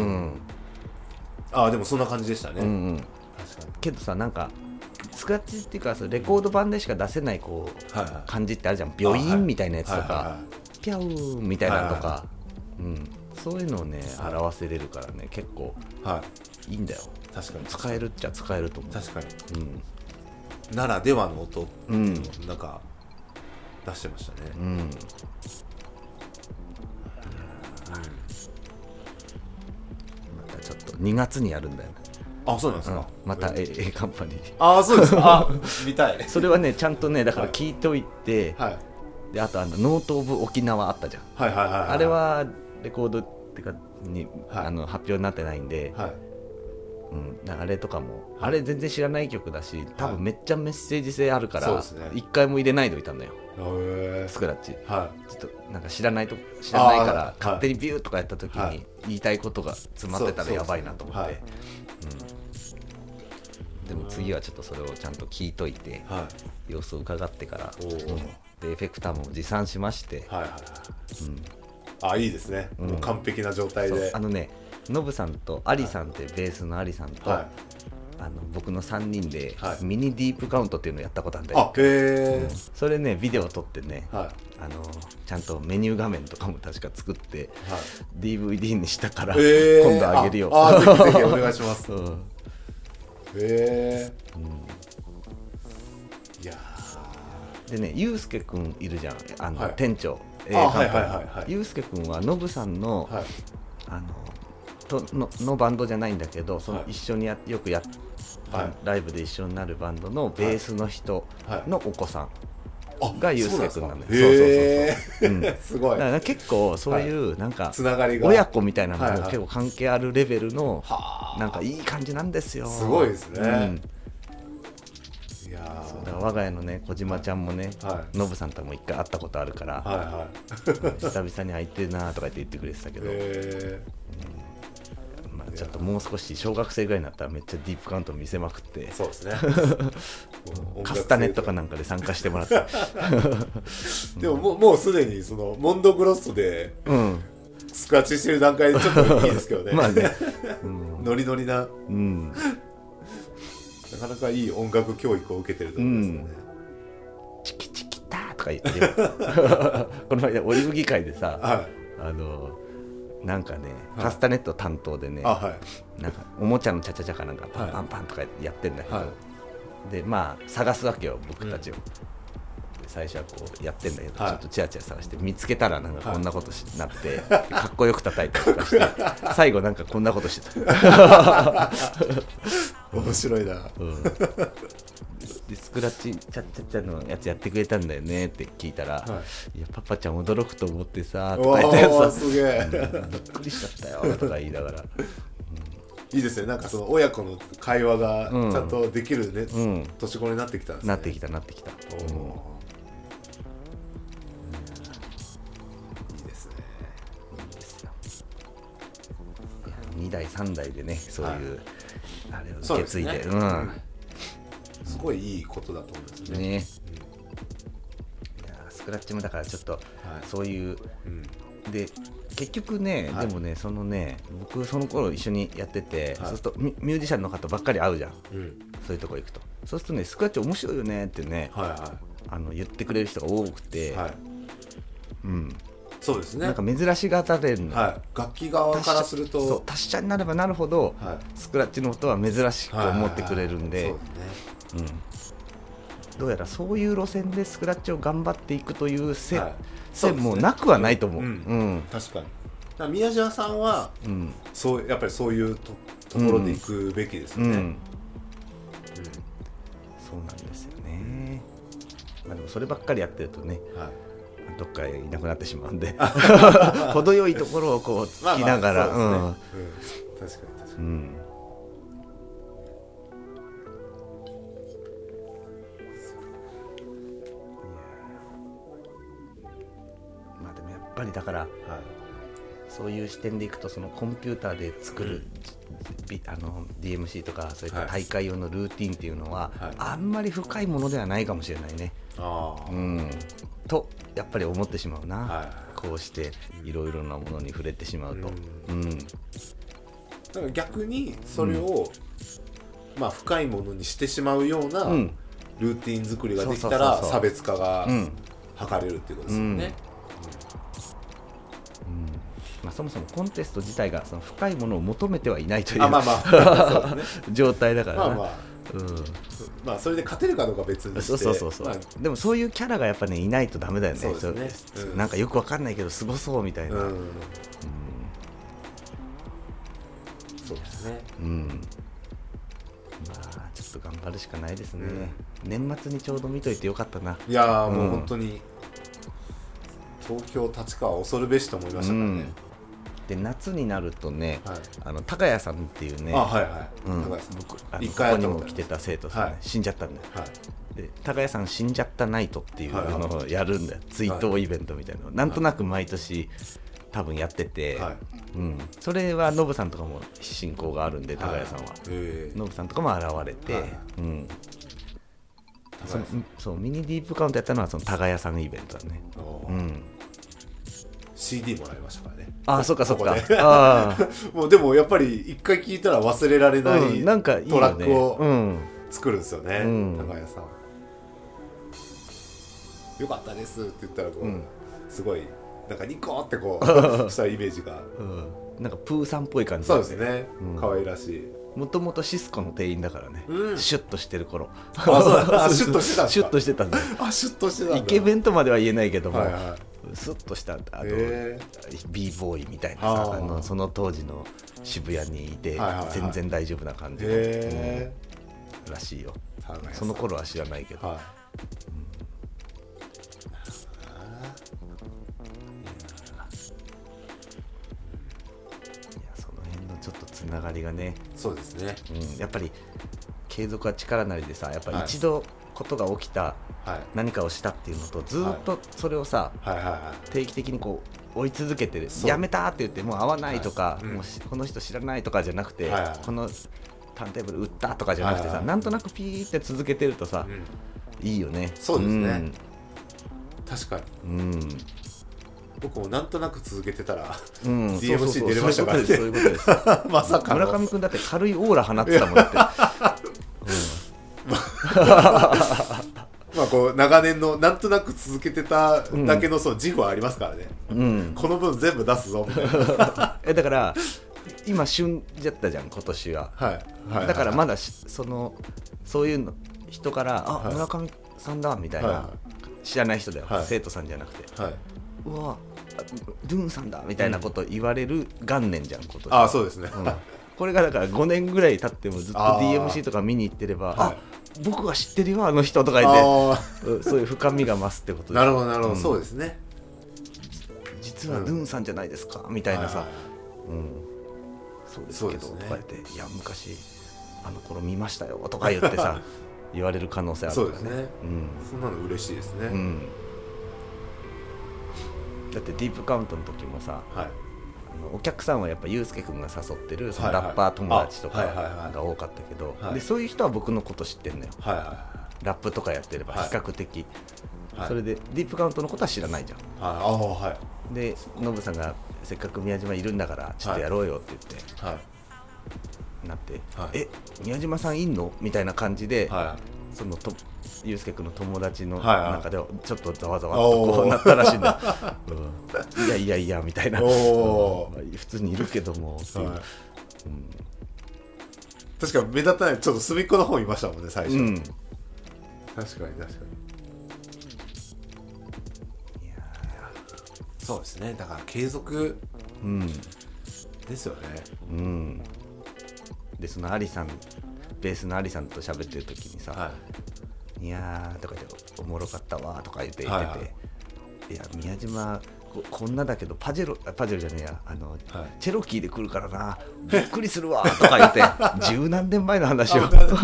S1: でもそんな感じでしたね、確かに。
S3: けどさ、なんかスクラッチっていうかレコード版でしか出せないこう、感じってあるじゃん。ビョインみたいなやつとか、ピャウーンみたいなのとか、そういうのをね表せれるからね、結構いいんだよ。確かに使えるっちゃ使えると思う。
S1: 確かに、ならではの音っていうのをなんか出してましたね。
S3: またちょっと2月にやるんだよね。
S1: そうなんですか。
S3: また A カンパニー
S1: で。そうですか。見たい。
S3: それはねちゃんとねだから聞いといて、であとノート・オブ・沖縄あったじゃん。あれはレコードっていうかに発表になってないんで、あれとかもあれ全然知らない曲だし、多分めっちゃメッセージ性あるから一回も入れないでおいたんだよ、スクラッチ。ちょっとなんか知らないから勝手にビューとかやった時に言いたいことが詰まってたらやばいなと思って、でも次はちょっとそれをちゃんと聞いといて、様子を伺ってから、でエフェクターも持参しまして、
S1: いいですね、もう完璧な状態で。
S3: ノブさんとアリさんってベースのアリさんと、僕の3人でミニディープカウントっていうのをやったことあるんだよ。それねビデオ撮ってね、ちゃんとメニュー画面とかも確か作って、DVD にしたから、今度あげるよ。
S1: ぜひぜひお願いします。いや
S3: でね、ゆうすけくんいるじゃん、店長。ゆうすけくんはノブさんの、のバンドじゃないんだけど、その一緒によくライブで一緒になるバンドのベースの人のお子さんがゆうすけくんなんだよ。
S1: すごい。
S3: だから結構そういうなんか親子みたいなのも結構関係あるレベルのなんかいい感じなんですよ。
S1: すごいですね。
S3: だから我が家のね小島ちゃんもね、ノブさんとも一回会ったことあるから、久々に会いてえなとか言ってくれてたけど、ちょっともう少し小学生ぐらいになったらめっちゃディープカウント見せまくって、
S1: そうですね。
S3: カスタネットかなんかで参加してもらって
S1: でももうすでにそのモンドグロッソでスクラッチしてる段階でちょっといいですけどね。まあね、ノリノリな、なかなかいい音楽教育を受けてると思いますよね。
S3: チキチキターとか言ってこの前オリーブ議会でさ、なんかね、カスタネット担当でね、なんかおもちゃのチャチャチャかなんかパンパンパンとかやってんだけど、でまあ探すわけよ僕たちを。で最初はこうやってんだけど、ちょっとチラチラ探して見つけたらなんかこんなことになって、かっこよく叩いたりとかして最後なんかこんなことしてた。
S1: 面白いな。
S3: でスクラッチチャッチャッチャのやつやってくれたんだよねって聞いたら、いやパパちゃん驚くと思ってさとか言ってさ、
S1: すげえ
S3: びっくりしちゃったよとか言いながら、
S1: いいですね。なんかその親子の会話がちゃんとできるね、年頃になってきたんですね。
S3: なってきた。いい
S1: ですね。
S3: いいですよ。2代3代でね、そういうあれを受け継いで、
S1: すごいいいことだと思いますね。
S3: いやスクラッチもだからちょっとそういうで結局ね、
S1: はい
S3: でもねそのね僕その頃一緒にやってて、
S1: はい
S3: そうするとミュージシャンの方ばっかり会うじゃん、
S1: うん
S3: そういうとこ行くと。そうするとねスクラッチ面白いよねってね、
S1: は
S3: 言ってくれる人が多くて、
S1: いはいはい
S3: うん、
S1: そうですね
S3: なんか珍しがたれるの、
S1: はい楽器側からすると
S3: そう達者になればなるほど、
S1: はい
S3: スクラッチの音は珍しく思ってくれるんで、
S1: はいはいはいそうですね
S3: どうやらそういう路線でスクラッチを頑張っていくという線
S1: そうですね
S3: もなくはないと思う。
S1: うん
S3: うん
S1: 確かにだから宮島さんは
S3: うん
S1: そうやっぱりそういうところで行くべきですよね、
S3: うんそうなんですよね。まあでもそればっかりやってるとね、
S1: はい
S3: どっかいなくなってしまうんで程よいところをこうつきながら、
S1: まあまあそうですねうん確かに確かに、
S3: うんまあでもやっぱりだから
S1: はい
S3: そういう視点でいくとそのコンピューターで作る、DMC とかそういった大会用のルーティンっていうのは、
S1: はい
S3: あんまり深いものではないかもしれないね、
S1: ああ、
S3: とやっぱり思ってしまうな、
S1: はい
S3: こうしていろいろなものに触れてしまうと、
S1: だから逆にそれを、まあ深いものにしてしまうような
S3: うん
S1: ルーティン作りができた
S3: そうそうそうそう
S1: ら差別化が
S3: うん
S1: 図れるっていうことですよね、
S3: まあ、そもそもコンテスト自体がその深いものを求めてはいないという
S1: あまあまあそうですね
S3: 状態だからな、
S1: まあまあまあそれで勝てるかどうかは別にして
S3: そう、
S1: まあ
S3: でもそういうキャラがやっぱねいないとダメだよね。
S1: そうですね
S3: なんかよくわかんないけどすごそうみたいな、
S1: そうですね
S3: まあちょっと頑張るしかないですね、年末にちょうど見といてよかったな。
S1: いやーもう本当に東京立川恐るべしと思いましたからね、
S3: で夏になるとね、
S1: はい
S3: 高谷さんっていうね、
S1: あはいはい、高橋さん
S3: 僕
S1: 一回や
S3: ここに
S1: ったことある
S3: も来てた生徒さんね、
S1: はい
S3: 死んじゃったんだよ。
S1: はい
S3: で高谷さん死んじゃったナイトっていう
S1: はいはい
S3: のをやるんだよ、追悼イベントみたいなのをなんとなく毎年多分やってて、
S1: はい
S3: それはノブさんとかも親交があるんで高谷さんは、ノブさんとかも現れて、
S1: はい
S3: そうミニディープカウントやったのはその高谷さんイベントだね。
S1: CD もらいましたからね。
S3: ああそっかそっか
S1: ここで
S3: あ
S1: もうでもやっぱり一回聴いたら忘れられない、
S3: なんかいいよね
S1: トラックを作るんですよね、高谷さん。よかったですって言ったらこう、すごいなんかニコってこうしたイメージが、
S3: なんかプーさんっぽい感じ
S1: そうですね、可愛らしい。
S3: もともとシスコの店員だからね、シュッとしてる頃
S1: あそうあシュッとしてたんですか。
S3: シュッとしてたんだよ
S1: あシュッとしてたんだ。
S3: イケメンとまでは言えないけども、
S1: はいはい
S3: スッとした
S1: へ
S3: b ボーイみたいなさその当時の渋谷にいて、全然大丈夫な感じ
S1: へ
S3: らしいよ。
S1: 高谷さん
S3: その頃は知らないけど、
S1: はい
S3: その辺のちょっとつながりがね、
S1: そうですね、
S3: やっぱり継続は力なりでさ、やっぱり一度ことが起きた、何かをしたっていうのとずっとそれをさ、定期的にこう追い続けてる、やめたって言ってもう会わないとか、もうこの人知らないとかじゃなくて、このターンテーブル売ったとかじゃなくてさ、なんとなくピーって続けてるとさ、いいよね。
S1: そうですね、確かに、僕もなんとなく続けてたら、DMC 出れましたからね。
S3: そういうことです
S1: まさかの
S3: 村上君だって軽いオーラ放ってたもんって
S1: まあこう長年のなんとなく続けてただけのその自負はありますからね、この分全部出すぞみたいな
S3: だから今旬じゃったじゃん今年は、だからまだそういうの人からあ、村上さんだみたいな、知らない人だよ、生徒さんじゃなくて、うわドゥーンさんだみたいなこと言われる元年じゃん今年。
S1: あそうですね、
S3: これがだから5年ぐらい経ってもずっと DMC とか見に行ってれば、あ僕は知ってるよあの人とか言ってそういう深みが増すってことで。
S1: なるほどなるほど、そうですね。
S3: 実はドゥーンさんじゃないですかみたいなさ、そうですけどとか言って、いや昔あの頃見ましたよとか言ってさ言われる可能性あるからね。
S1: そうですね、そんなの嬉しいですね、
S3: だってディープカウントの時もさ、お客さんはやっぱユースケ君が誘ってるそのラッパー友達とかが多かったけど、でそういう人は僕のこと知ってんのよ、ラップとかやってれば比較的、それでディープカウントのことは知らないじゃん。 でノブさんがせっかく宮島いるんだからちょっとやろうよって言って、
S1: はい、
S3: なって、
S1: はい、
S3: 宮島さんいんのみたいな感じで、
S1: はい、
S3: そのゆうすけくんの友達の
S1: はいはい
S3: 中ではちょっとざわざわっとこうなったらしいんだ、うん、いやみたいな、普通にいるけどもっていう、はい、
S1: 確かに目立たない、ちょっと隅っこの方いましたもんね最初、確かにいやそうですね、だから継続ですよね、
S3: でそのアリさんベースのアリさんと喋ってる時にさ、はい、いやーとか言っておもろかったわとか言ってて、はいはい、いや宮島こんなだけどパジェロじゃねえやはい、チェロキーで来るからなびっくりするわとか言って十何年前の話を確か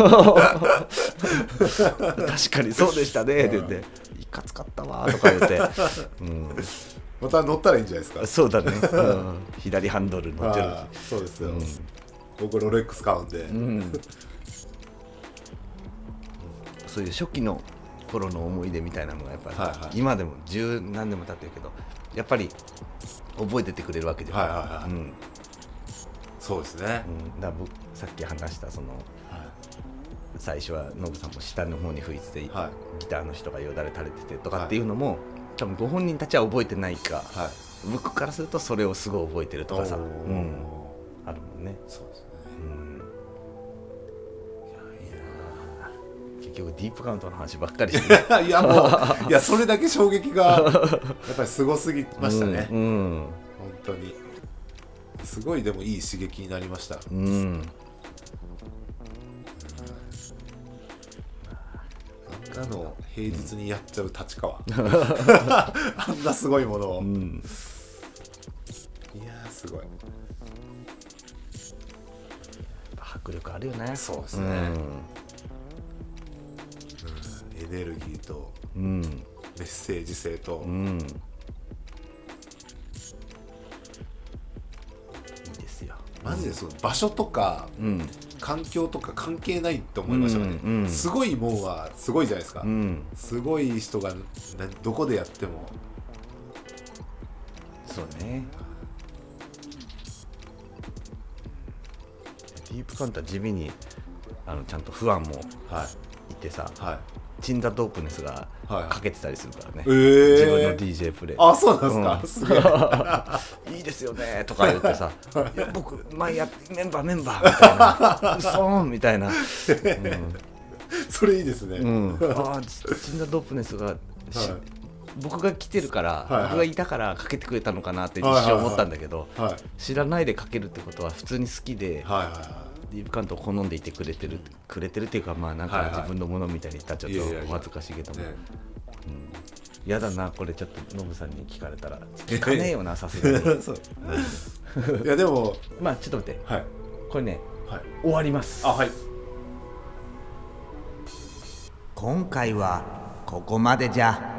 S3: にそうでしたねって言っていかつかったわとか言って、
S1: また乗ったらいいんじゃないですか。
S3: そうだね、左ハンドルのチェロキー、
S1: そうですよ、僕ロレックス買うんで、
S3: そういう初期の頃の思い出みたいなのがやっぱり、はいはい、今でも十何年も経ってるけどやっぱり覚えててくれるわけじゃない、はいはいはい、
S1: そうですね、
S3: だから僕さっき話したその、最初はノブさんも下の方に吹いてて、ギターの人がよだれ垂れててとかっていうのも、多分ご本人たちは覚えてないか、僕からするとそれをすごい覚えてるとかさ、あるもんね。そうですね、結局ディープカウントの話ばっかりして
S1: いやもういやそれだけ衝撃がやっぱりすごすぎましたね、本当にすごい。でもいい刺激になりました、なんかの平日にやっちゃう立川、あんなすごいものを、いやすごい、
S3: 迫力あるよね。
S1: そうですね、エネルギーと、メッセージ性と、
S3: いいですよ。
S1: マジでその場所とか、環境とか関係ないと思いましたね、すごいもんはすごいじゃないですか、すごい人がどこでやっても。
S3: そうね、ディープカウンター地味にちゃんと不安もいてさ、チンザドープネスがかけてたりするからね、自分の DJ プレイ。
S1: あ、そうなんですか、すげ
S3: えいいですよねとか言ってさいや僕前やメンバーみたいな嘘みたいな、
S1: それいいですね、
S3: チンザドープネスが、僕が来てるから、僕がいたからかけてくれたのかなって一瞬思ったんだけど、知らないでかけるってことは普通に好きで、ディープカウントを好んでいてくれてるっていうか、まあなんか自分のものみたいに言ったらちょっとお恥ずかしいけども、やだなこれちょっとノブさんに聞かれたら聞かねえよなさすがに。
S1: いやでも
S3: まあちょっと待って、これね、終わります。今回はここまでじゃ。